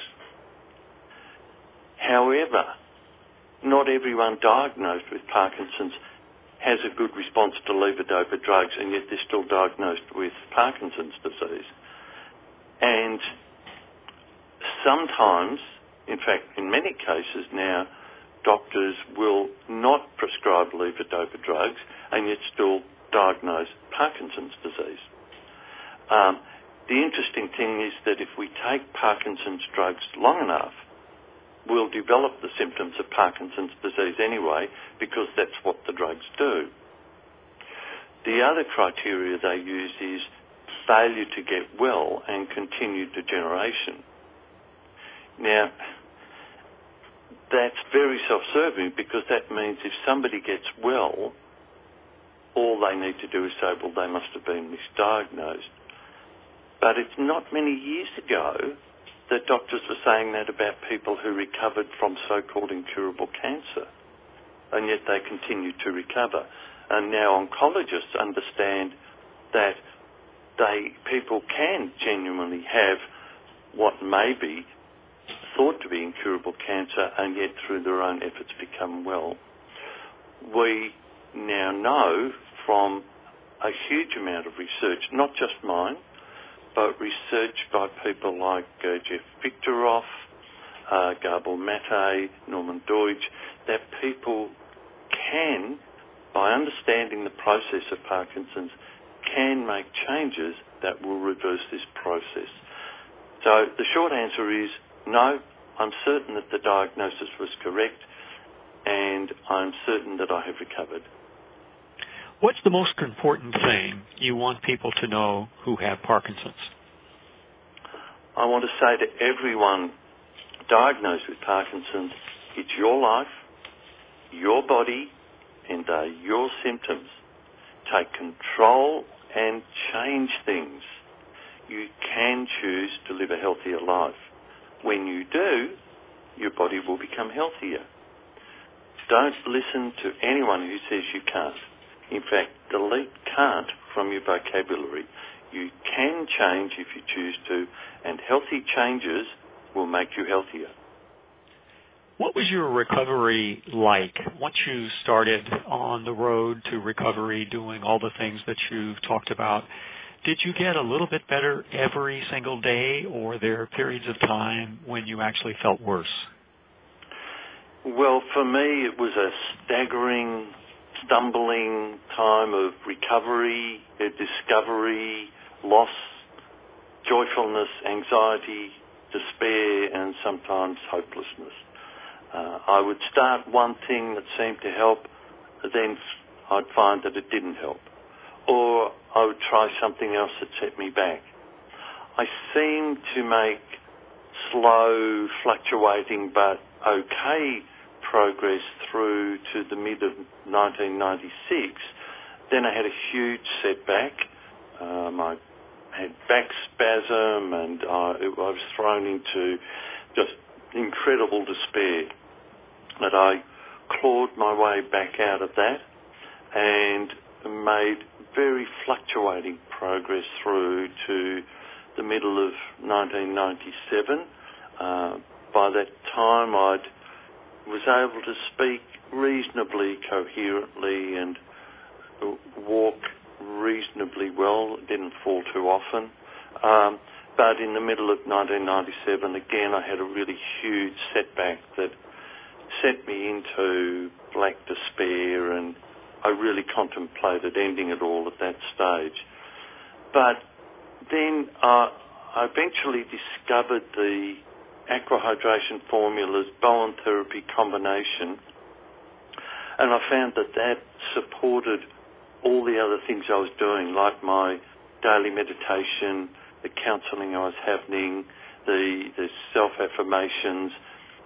However, not everyone diagnosed with Parkinson's has a good response to levodopa drugs, and yet they're still diagnosed with Parkinson's disease. And sometimes, in fact, in many cases now, doctors will not prescribe levodopa drugs and yet still diagnose Parkinson's disease. Um, the interesting thing is that if we take Parkinson's drugs long enough, we'll develop the symptoms of Parkinson's disease anyway, because that's what the drugs do. The other criteria they use is failure to get well and continued degeneration. Now, that's very self-serving, because that means if somebody gets well, all they need to do is say, well, they must have been misdiagnosed. But it's not many years ago that doctors were saying that about people who recovered from so-called incurable cancer, and yet they continue to recover. And now oncologists understand that they people can genuinely have what may be thought to be incurable cancer, and yet through their own efforts become well. We now know from a huge amount of research, not just mine, but research by people like uh, Jeff Victoroff, uh, Gabor Mate, Norman Deutsch, that people can, by understanding the process of Parkinson's, can make changes that will reverse this process. So the short answer is no, I'm certain that the diagnosis was correct, and I'm certain that I have recovered. What's the most important thing you want people to know who have Parkinson's? I want to say to everyone diagnosed with Parkinson's, it's your life, your body, and they're your symptoms. Take control and change things. You can choose to live a healthier life. When you do, your body will become healthier. Don't listen to anyone who says you can't. In fact, delete can't from your vocabulary. You can change if you choose to, and healthy changes will make you healthier. What was your recovery like once you started on the road to recovery, doing all the things that you've talked about? Did you get a little bit better every single day, or were there periods of time when you actually felt worse? Well, for me, it was a staggering, stumbling time of recovery, discovery, loss, joyfulness, anxiety, despair, and sometimes hopelessness. Uh, I would start one thing that seemed to help, then I'd find that it didn't help. Or I would try something else that set me back. I seemed to make slow, fluctuating, but okay progress through to the mid of nineteen ninety-six. Then I had a huge setback. Um, I had back spasm, and I, I was thrown into just incredible despair. But I clawed my way back out of that and made very fluctuating progress through to the middle of nineteen ninety-seven. Uh, by that time, I was able to speak reasonably coherently and walk reasonably well. Didn't fall too often. Um, but in the middle of nineteen ninety-seven, again, I had a really huge setback that sent me into black despair, and I really contemplated ending it all at that stage. But then uh, I eventually discovered the aquahydration formulas Bowen therapy combination, and I found that that supported all the other things I was doing, like my daily meditation, the counselling I was having, the, the self-affirmations,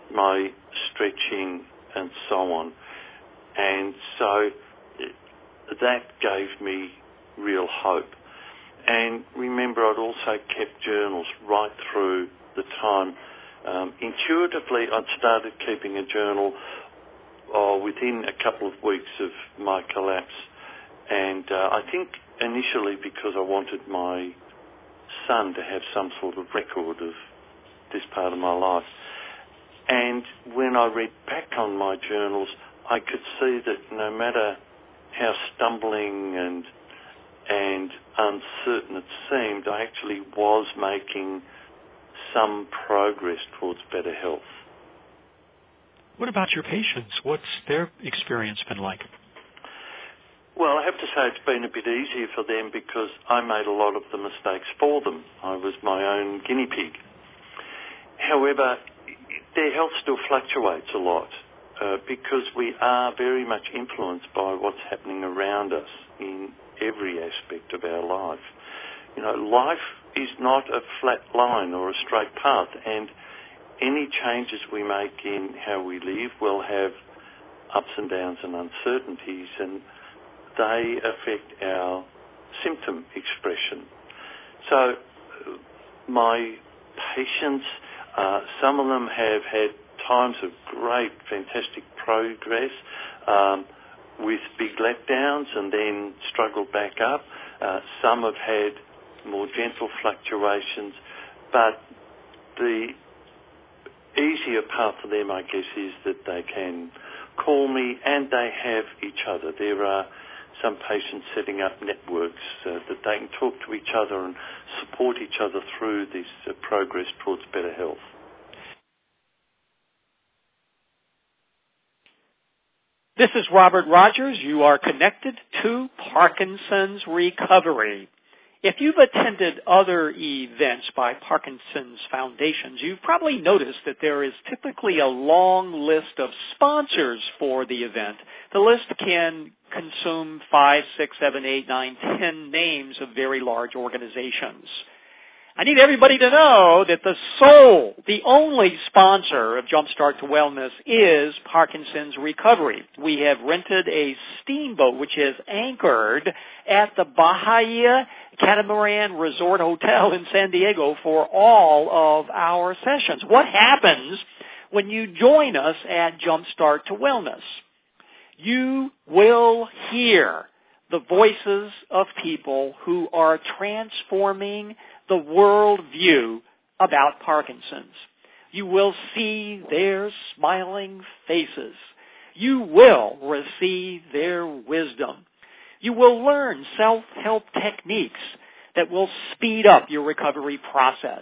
my stretching and so on. And so that gave me real hope. And remember, I'd also kept journals right through the time. Um, intuitively, I'd started keeping a journal oh, within a couple of weeks of my collapse. And uh, I think initially because I wanted my son to have some sort of record of this part of my life. And when I read back on my journals, I could see that no matter how stumbling and and uncertain it seemed, I actually was making some progress towards better health. What about your patients? What's their experience been like? Well, I have to say it's been a bit easier for them because I made a lot of the mistakes for them. I was my own guinea pig. However, their health still fluctuates a lot uh, because we are very much influenced by what's happening around us in every aspect of our life. You know, life is not a flat line or a straight path, and any changes we make in how we live will have ups and downs and uncertainties, and they affect our symptom expression. So my patients, uh, some of them have had times of great, fantastic progress, um, with big letdowns and then struggled back up. Uh, some have had more gentle fluctuations, but the easier part for them, I guess, is that they can call me and they have each other. There are some patients setting up networks uh, that they can talk to each other and support each other through this uh, progress towards better health. This is Robert Rogers. You are connected to Parkinson's Recovery. If you've attended other events by Parkinson's Foundations, you've probably noticed that there is typically a long list of sponsors for the event. The list can consume five, six, seven, eight, nine, ten names of very large organizations. I need everybody to know that the sole, the only sponsor of Jumpstart to Wellness is Parkinson's Recovery. We have rented a steamboat which is anchored at the Bahia Catamaran Resort Hotel in San Diego for all of our sessions. What happens when you join us at Jumpstart to Wellness? You will hear the voices of people who are transforming the world view about Parkinson's. You will see their smiling faces. You will receive their wisdom. You will learn self-help techniques that will speed up your recovery process.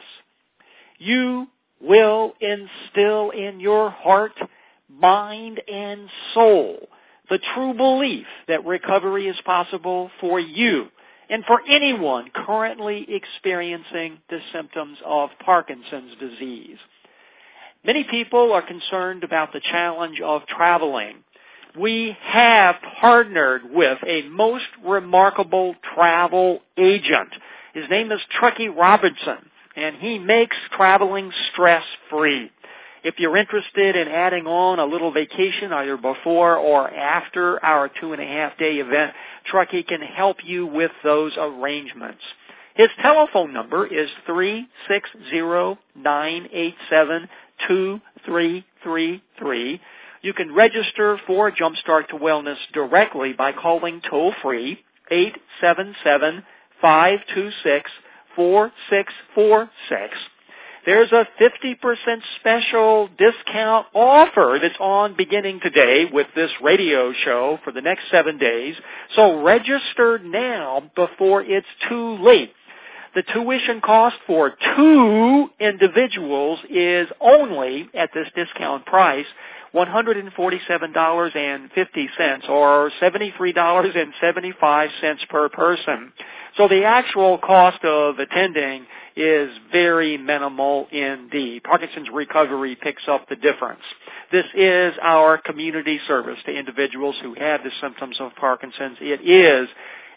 You will instill in your heart, mind, and soul the true belief that recovery is possible for you and for anyone currently experiencing the symptoms of Parkinson's disease. Many people are concerned about the challenge of traveling. We have partnered with a most remarkable travel agent. His name is Truckee Robinson, and he makes traveling stress-free. If you're interested in adding on a little vacation either before or after our two-and-a-half-day event, Truckee can help you with those arrangements. His telephone number is three six zero, nine eight seven, two three three three. You can register for Jumpstart to Wellness directly by calling toll-free eight seven seven, five two six, four six four six. There's a fifty percent special discount offer that's on beginning today with this radio show for the next seven days. So register now before it's too late. The tuition cost for two individuals is only, at this discount price, one hundred forty-seven dollars and fifty cents or seventy-three dollars and seventy-five cents per person. So the actual cost of attending is very minimal indeed. Parkinson's Recovery picks up the difference. This is our community service to individuals who have the symptoms of Parkinson's. It is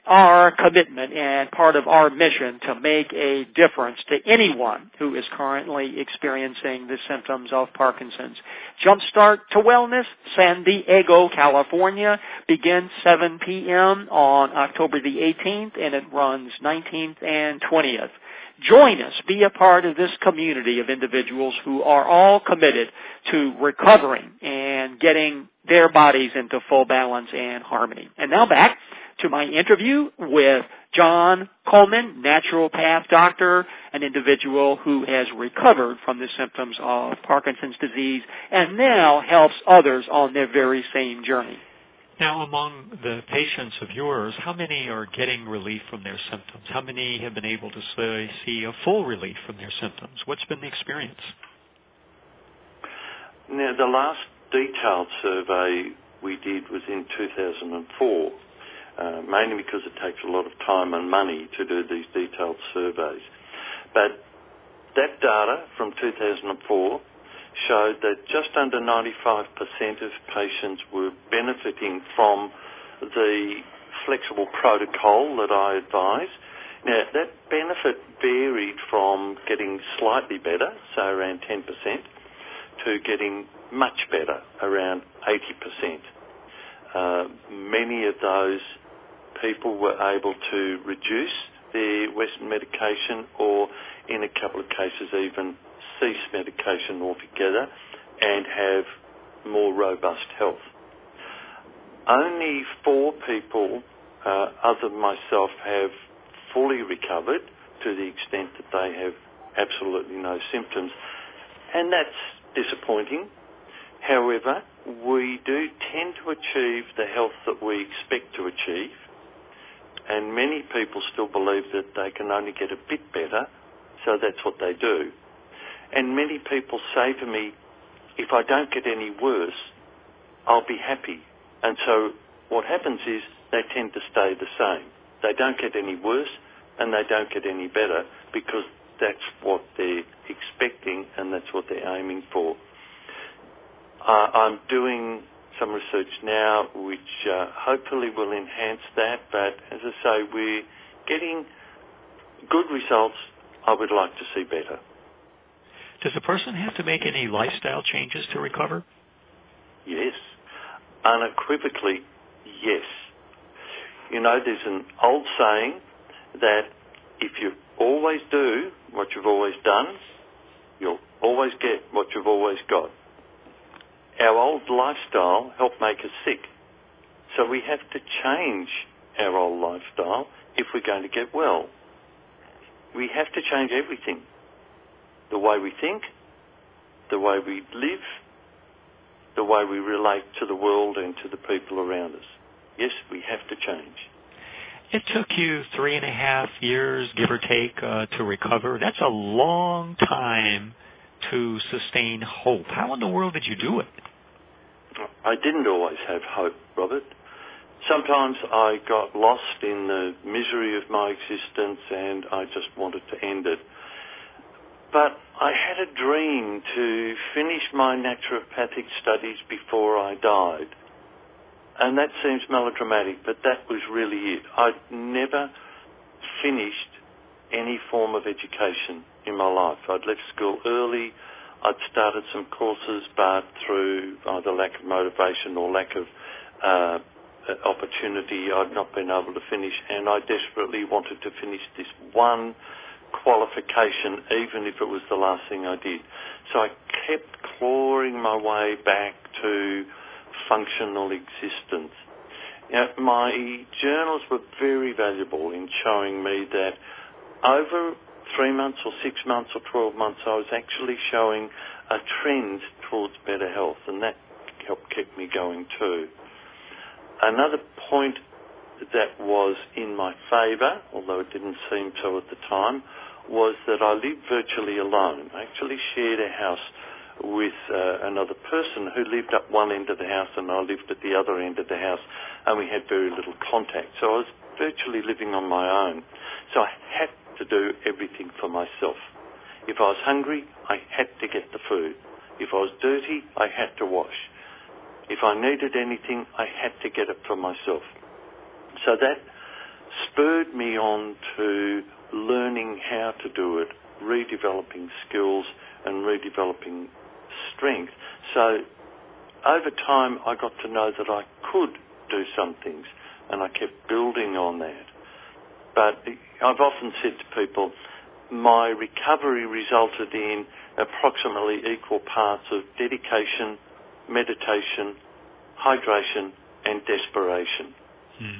our commitment and part of our mission to make a difference to anyone who is currently experiencing the symptoms of Parkinson's. Jumpstart to Wellness, San Diego, California, begins seven p.m. on October the eighteenth, and it runs nineteenth and twentieth. Join us. Be a part of this community of individuals who are all committed to recovering and getting their bodies into full balance and harmony. And now back to my interview with John Coleman, naturopath doctor, an individual who has recovered from the symptoms of Parkinson's disease and now helps others on their very same journey. Now, among the patients of yours, how many are getting relief from their symptoms? How many have been able to say, see a full relief from their symptoms? What's been the experience? Now, the last detailed survey we did was in two thousand four, uh, mainly because it takes a lot of time and money to do these detailed surveys. But that data from two thousand four showed that just under ninety-five percent of patients were benefiting from the flexible protocol that I advise. Now, that benefit varied from getting slightly better, so around ten percent, to getting much better, around eighty percent. Uh, many of those people were able to reduce their Western medication or, in a couple of cases, even cease medication altogether and have more robust health. Only four people, uh, other than myself, have fully recovered to the extent that they have absolutely no symptoms, and that's disappointing. However, we do tend to achieve the health that we expect to achieve, and many people still believe that they can only get a bit better, so that's what they do. And many people say to me, if I don't get any worse, I'll be happy. And so what happens is they tend to stay the same. They don't get any worse and they don't get any better because that's what they're expecting and that's what they're aiming for. Uh, I'm doing some research now which uh, hopefully will enhance that, but as I say, we're getting good results. I would like to see better. Does a person have to make any lifestyle changes to recover? Yes. Unequivocally, yes. You know, there's an old saying that if you always do what you've always done, you'll always get what you've always got. Our old lifestyle helped make us sick. So we have to change our old lifestyle if we're going to get well. We have to change everything. The way we think, the way we live, the way we relate to the world and to the people around us. Yes, we have to change. It took you three and a half years, give or take, uh, to recover. That's a long time to sustain hope. How in the world did you do it? I didn't always have hope, Robert. Sometimes I got lost in the misery of my existence and I just wanted to end it. But I had a dream to finish my naturopathic studies before I died. And that seems melodramatic, but that was really it. I'd never finished any form of education in my life. I'd left school early. I'd started some courses, but through either lack of motivation or lack of uh, opportunity, I'd not been able to finish. And I desperately wanted to finish this one qualification, even if it was the last thing I did. So I kept clawing my way back to functional existence. Now, my journals were very valuable in showing me that over three months or six months or twelve months, I was actually showing a trend towards better health, and that helped keep me going too. Another point that was in my favour, although it didn't seem so at the time, was that I lived virtually alone. I actually shared a house with uh, another person who lived up one end of the house and I lived at the other end of the house, and we had very little contact. So I was virtually living on my own. So I had to do everything for myself. If I was hungry, I had to get the food. If I was dirty, I had to wash. If I needed anything, I had to get it for myself. So that spurred me on to learning how to do it, redeveloping skills and redeveloping strength. So over time I got to know that I could do some things, and I kept building on that. But I've often said to people, my recovery resulted in approximately equal parts of dedication, meditation, hydration, and desperation. Hmm.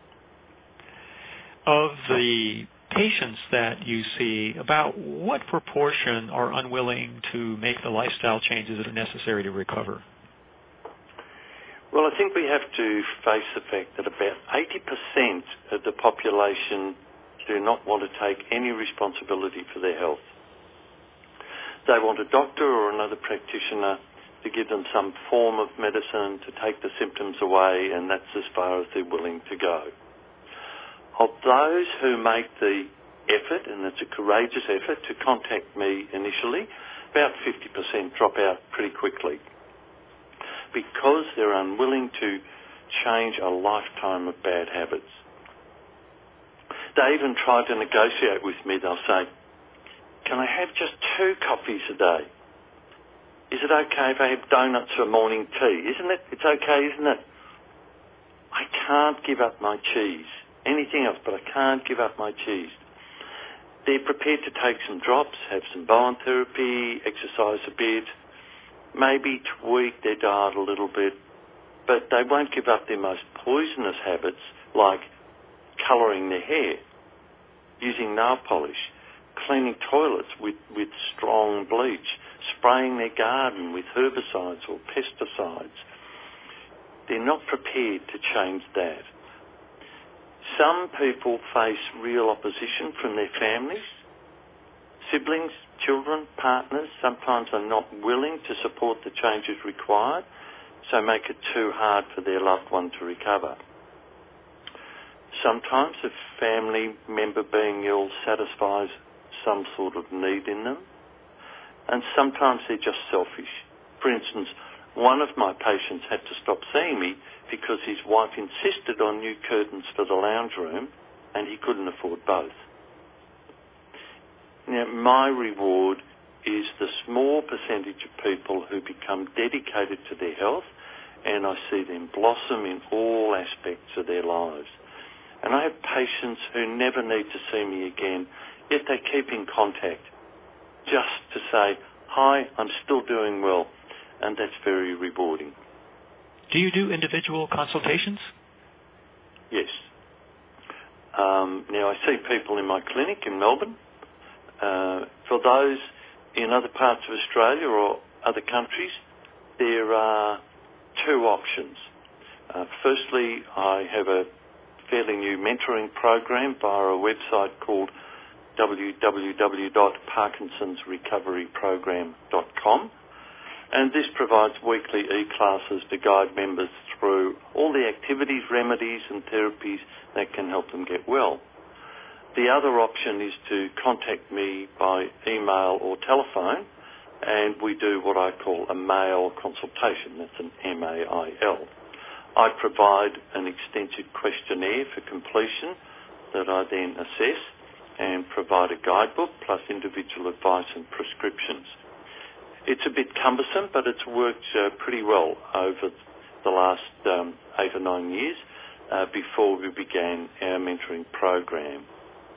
Of the patients that you see, about what proportion are unwilling to make the lifestyle changes that are necessary to recover? Well, I think we have to face the fact that about eighty percent of the population do not want to take any responsibility for their health. They want a doctor or another practitioner to give them some form of medicine to take the symptoms away, and that's as far as they're willing to go. Of those who make the effort, and it's a courageous effort, to contact me initially, about fifty percent drop out pretty quickly because they're unwilling to change a lifetime of bad habits. They even try to negotiate with me. They'll say, can I have just two coffees a day? Is it okay if I have donuts for morning tea? Isn't it? It's okay, isn't it? I can't give up my cheese. Anything else, but I can't give up my cheese. They're prepared to take some drops, have some Bowen therapy, exercise a bit, maybe tweak their diet a little bit, but they won't give up their most poisonous habits like colouring their hair, using nail polish, cleaning toilets with, with strong bleach, spraying their garden with herbicides or pesticides. They're not prepared to change that. Some people face real opposition from their families. Siblings, children, partners sometimes are not willing to support the changes required, so make it too hard for their loved one to recover. Sometimes a family member being ill satisfies some sort of need in them, and sometimes they're just selfish. For instance, one of my patients had to stop seeing me because his wife insisted on new curtains for the lounge room and he couldn't afford both. Now, my reward is the small percentage of people who become dedicated to their health, and I see them blossom in all aspects of their lives. And I have patients who never need to see me again, yet they keep in contact just to say, hi, I'm still doing well, and that's very rewarding. Do you do individual consultations? Yes. Um, now, I see people in my clinic in Melbourne. Uh, for those in other parts of Australia or other countries, there are two options. Uh, firstly, I have a fairly new mentoring program via a website called w w w dot parkinsons recovery program dot com, and this provides weekly e-classes to guide members through all the activities, remedies and therapies that can help them get well. The other option is to contact me by email or telephone, and we do what I call a mail consultation. That's an M A I L. I provide an extensive questionnaire for completion that I then assess and provide a guidebook plus individual advice and prescriptions. It's a bit cumbersome, but it's worked uh, pretty well over the last um, eight or nine years uh, before we began our mentoring program.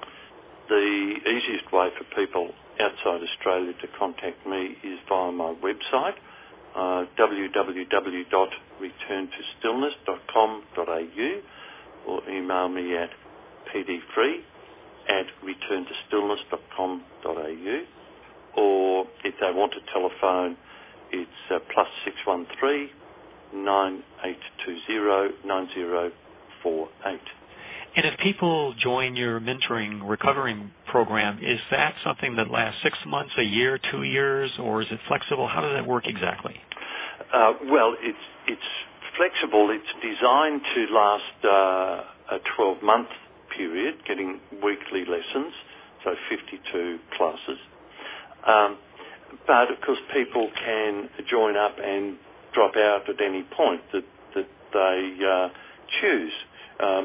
The easiest way for people outside Australia to contact me is via my website, uh, w w w dot return to stillness dot com dot a u, or email me at p d free at return to stillness dot com dot a u, or if they want a telephone, it's uh, plus six one three, nine eight two zero, nine zero four eight. And if people join your mentoring recovery program, is that something that lasts six months, a year, two years, or is it flexible? How does that work exactly? Uh, well, it's it's flexible. It's designed to last uh, a twelve-month period, getting weekly lessons, so fifty-two classes. Um, but, of course, people can join up and drop out at any point that, that they uh, choose. Um,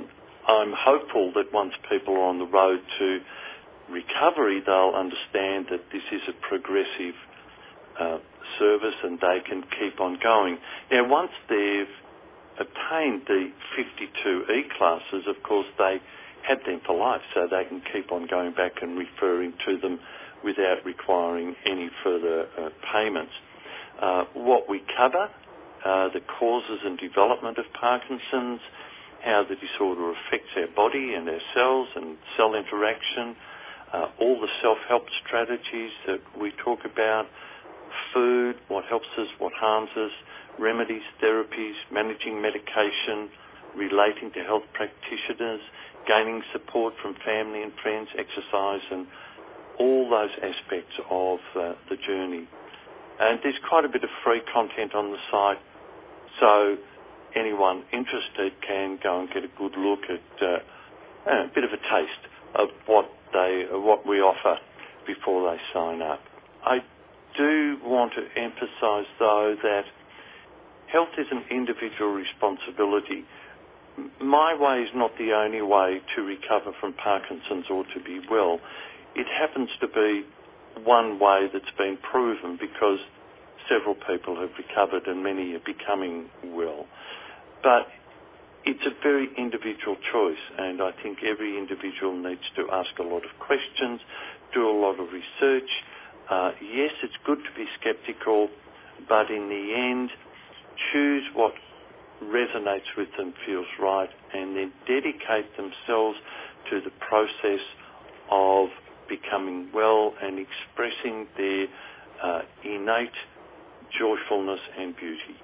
I'm hopeful that once people are on the road to recovery, they'll understand that this is a progressive uh, service and they can keep on going. Now, once they've obtained the fifty-two E classes, of course, they have them for life, so they can keep on going back and referring to them without requiring any further uh, payments. Uh, what we cover, uh, the causes and development of Parkinson's, how the disorder affects our body and our cells and cell interaction, uh, all the self-help strategies that we talk about, food, what helps us, what harms us, remedies, therapies, managing medication, relating to health practitioners, gaining support from family and friends, exercise, and all those aspects of uh, the journey. And there's quite a bit of free content on the site, so anyone interested can go and get a good look at uh, a bit of a taste of what they, uh, what we offer before they sign up. I do want to emphasise, though, that health is an individual responsibility. My way is not the only way to recover from Parkinson's or to be well. It happens to be one way that's been proven because several people have recovered and many are becoming well. But it's a very individual choice, and I think every individual needs to ask a lot of questions, do a lot of research. Uh, yes, it's good to be sceptical, but in the end, choose what resonates with them, feels right, and then dedicate themselves to the process of becoming well and expressing their uh, innate joyfulness and beauty.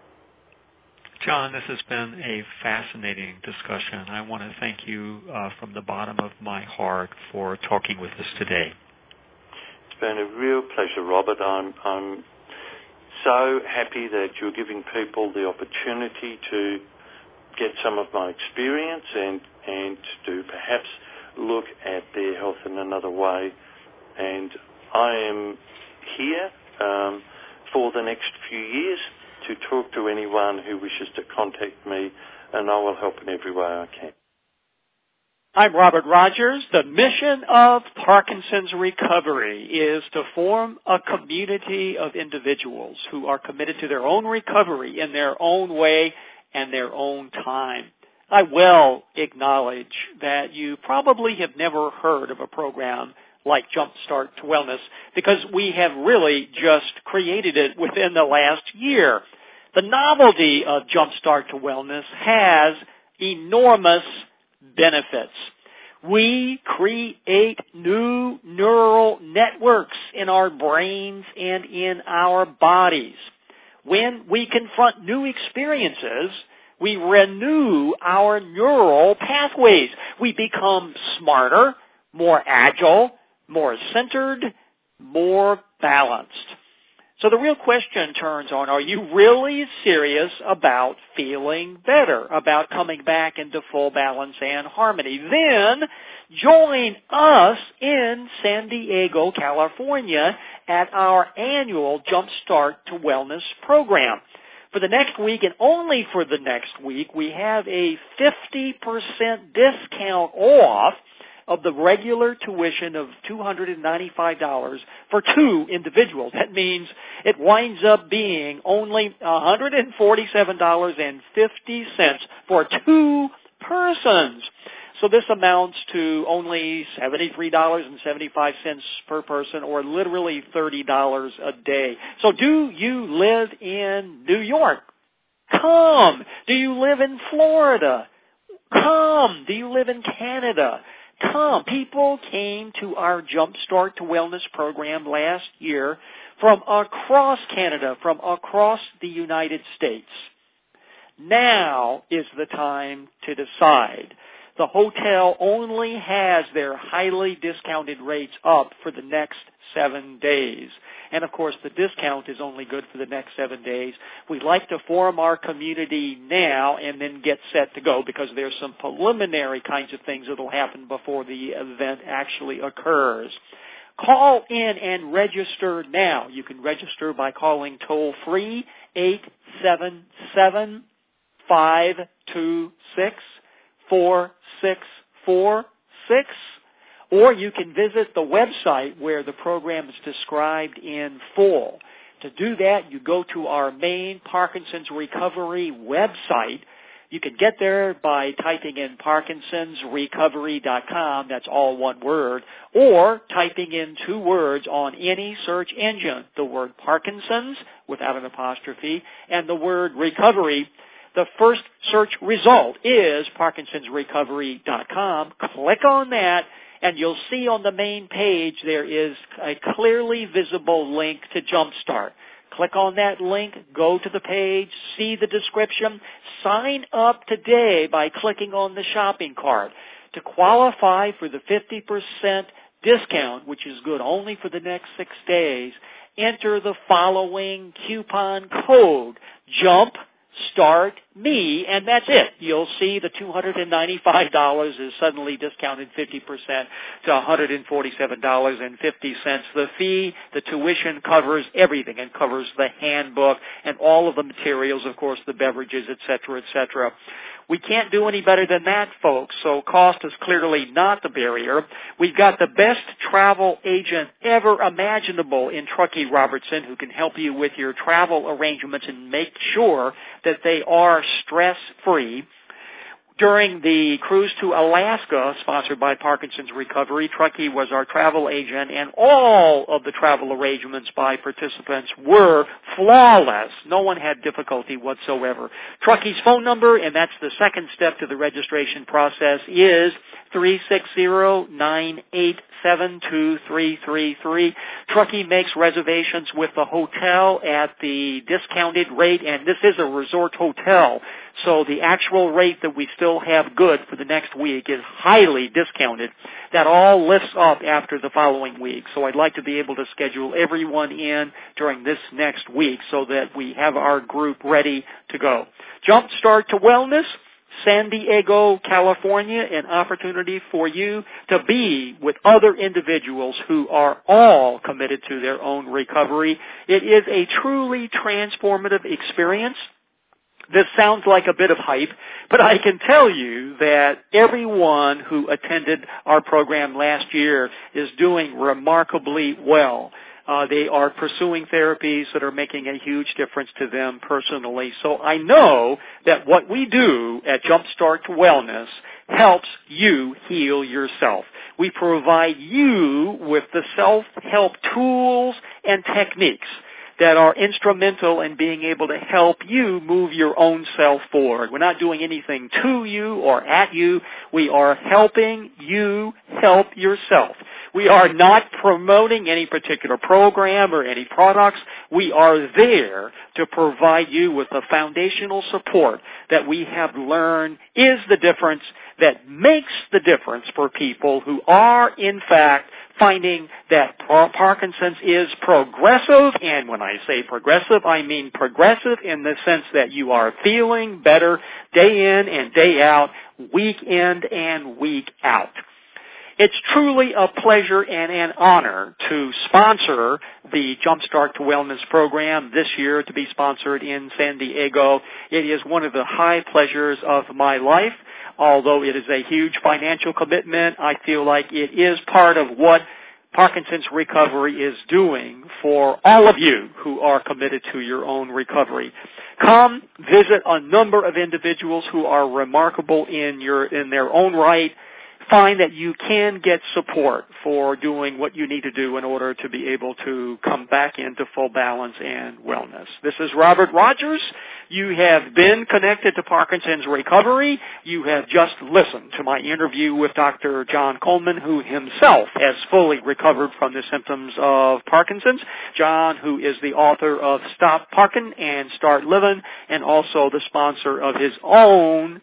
John, this has been a fascinating discussion. I want to thank you uh, from the bottom of my heart for talking with us today. It's been a real pleasure, Robert. I'm, I'm so happy that you're giving people the opportunity to get some of my experience and, and to perhaps look at their health in another way. And I am here um, for the next few years to talk to anyone who wishes to contact me, and I will help in every way I can. I'm Robert Rogers. The mission of Parkinson's Recovery is to form a community of individuals who are committed to their own recovery in their own way and their own time. I well acknowledge that you probably have never heard of a program like Jumpstart to Wellness because we have really just created it within the last year. The novelty of Jumpstart to Wellness has enormous benefits. We create new neural networks in our brains and in our bodies. When we confront new experiences, we renew our neural pathways. We become smarter, more agile, more centered, more balanced. So the real question turns on, are you really serious about feeling better, about coming back into full balance and harmony? Then join us in San Diego, California at our annual Jumpstart to Wellness program. For the next week, and only for the next week, we have a fifty percent discount off of the regular tuition of two hundred ninety-five dollars for two individuals. That means it winds up being only one hundred forty-seven dollars and fifty cents for two persons. So this amounts to only seventy-three dollars and seventy-five cents per person, or literally thirty dollars a day. So do you live in New York? Come. Do you live in Florida? Come. Do you live in Canada? Come. People came to our Jumpstart to Wellness program last year from across Canada, from across the United States. Now is the time to decide. The hotel only has their highly discounted rates up for the next seven days. And, of course, the discount is only good for the next seven days. We'd like to form our community now and then get set to go because there's some preliminary kinds of things that will happen before the event actually occurs. Call in and register now. You can register by calling toll-free eight seven seven, five two six, four six four six. Or you can visit the website where the program is described in full. To do that, you go to our main Parkinson's Recovery website. You can get there by typing in parkinsons recovery dot com, that's all one word, or typing in two words on any search engine, the word Parkinson's without an apostrophe, and the word recovery. The first search result is parkinsons recovery dot com. Click on that, and you'll see on the main page there is a clearly visible link to Jumpstart. Click on that link, go to the page, see the description, sign up today by clicking on the shopping cart. To qualify for the fifty percent discount, which is good only for the next six days, enter the following coupon code, JUMP Start Me, and that's it. You'll see the two hundred ninety-five dollars is suddenly discounted fifty percent to one hundred forty-seven dollars and fifty cents. The fee, the tuition covers everything and covers the handbook and all of the materials, of course, the beverages, et cetera, et cetera. We can't do any better than that, folks, so cost is clearly not the barrier. We've got the best travel agent ever imaginable in Truckee Robertson who can help you with your travel arrangements and make sure that they are stress-free. During the cruise to Alaska, sponsored by Parkinson's Recovery, Truckee was our travel agent, and all of the travel arrangements by participants were flawless. No one had difficulty whatsoever. Truckee's phone number, and that's the second step to the registration process, is three six zero, nine eight seven, two three three three. Truckee makes reservations with the hotel at the discounted rate, and this is a resort hotel. So the actual rate that we still have good for the next week is highly discounted. That all lifts up after the following week. So I'd like to be able to schedule everyone in during this next week so that we have our group ready to go. Jumpstart to Wellness, San Diego, California, an opportunity for you to be with other individuals who are all committed to their own recovery. It is a truly transformative experience. This sounds like a bit of hype, but I can tell you that everyone who attended our program last year is doing remarkably well. Uh, they are pursuing therapies that are making a huge difference to them personally. So I know that what we do at Jumpstart to Wellness helps you heal yourself. We provide you with the self-help tools and techniques that are instrumental in being able to help you move your own self forward. We're not doing anything to you or at you. We are helping you help yourself. We are not promoting any particular program or any products. We are there to provide you with the foundational support that we have learned is the difference, that makes the difference for people who are, in fact, finding that Parkinson's is progressive, and when I say progressive, I mean progressive in the sense that you are feeling better day in and day out, week in and week out. It's truly a pleasure and an honor to sponsor the Jumpstart to Wellness program this year, to be sponsored in San Diego. It is one of the high pleasures of my life. Although it is a huge financial commitment, I feel like it is part of what Parkinson's Recovery is doing for all of you who are committed to your own recovery. Come visit a number of individuals who are remarkable in your in their own right. Find that you can get support for doing what you need to do in order to be able to come back into full balance and wellness. This is Robert Rogers. You have been connected to Parkinson's Recovery. You have just listened to my interview with Doctor John Coleman, who himself has fully recovered from the symptoms of Parkinson's. John, who is the author of Stop Parkin' and Start Livin', and also the sponsor of his own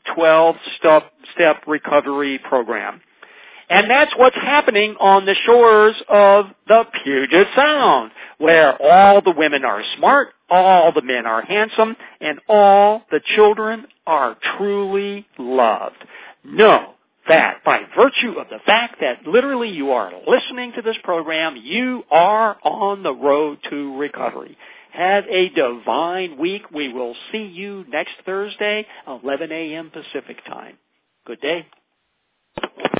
twelve-step recovery program. And that's what's happening on the shores of the Puget Sound, where all the women are smart, all the men are handsome, and all the children are truly loved. Know that by virtue of the fact that literally you are listening to this program, you are on the road to recovery. Have a divine week. We will see you next Thursday, eleven a.m. Pacific time. Good day.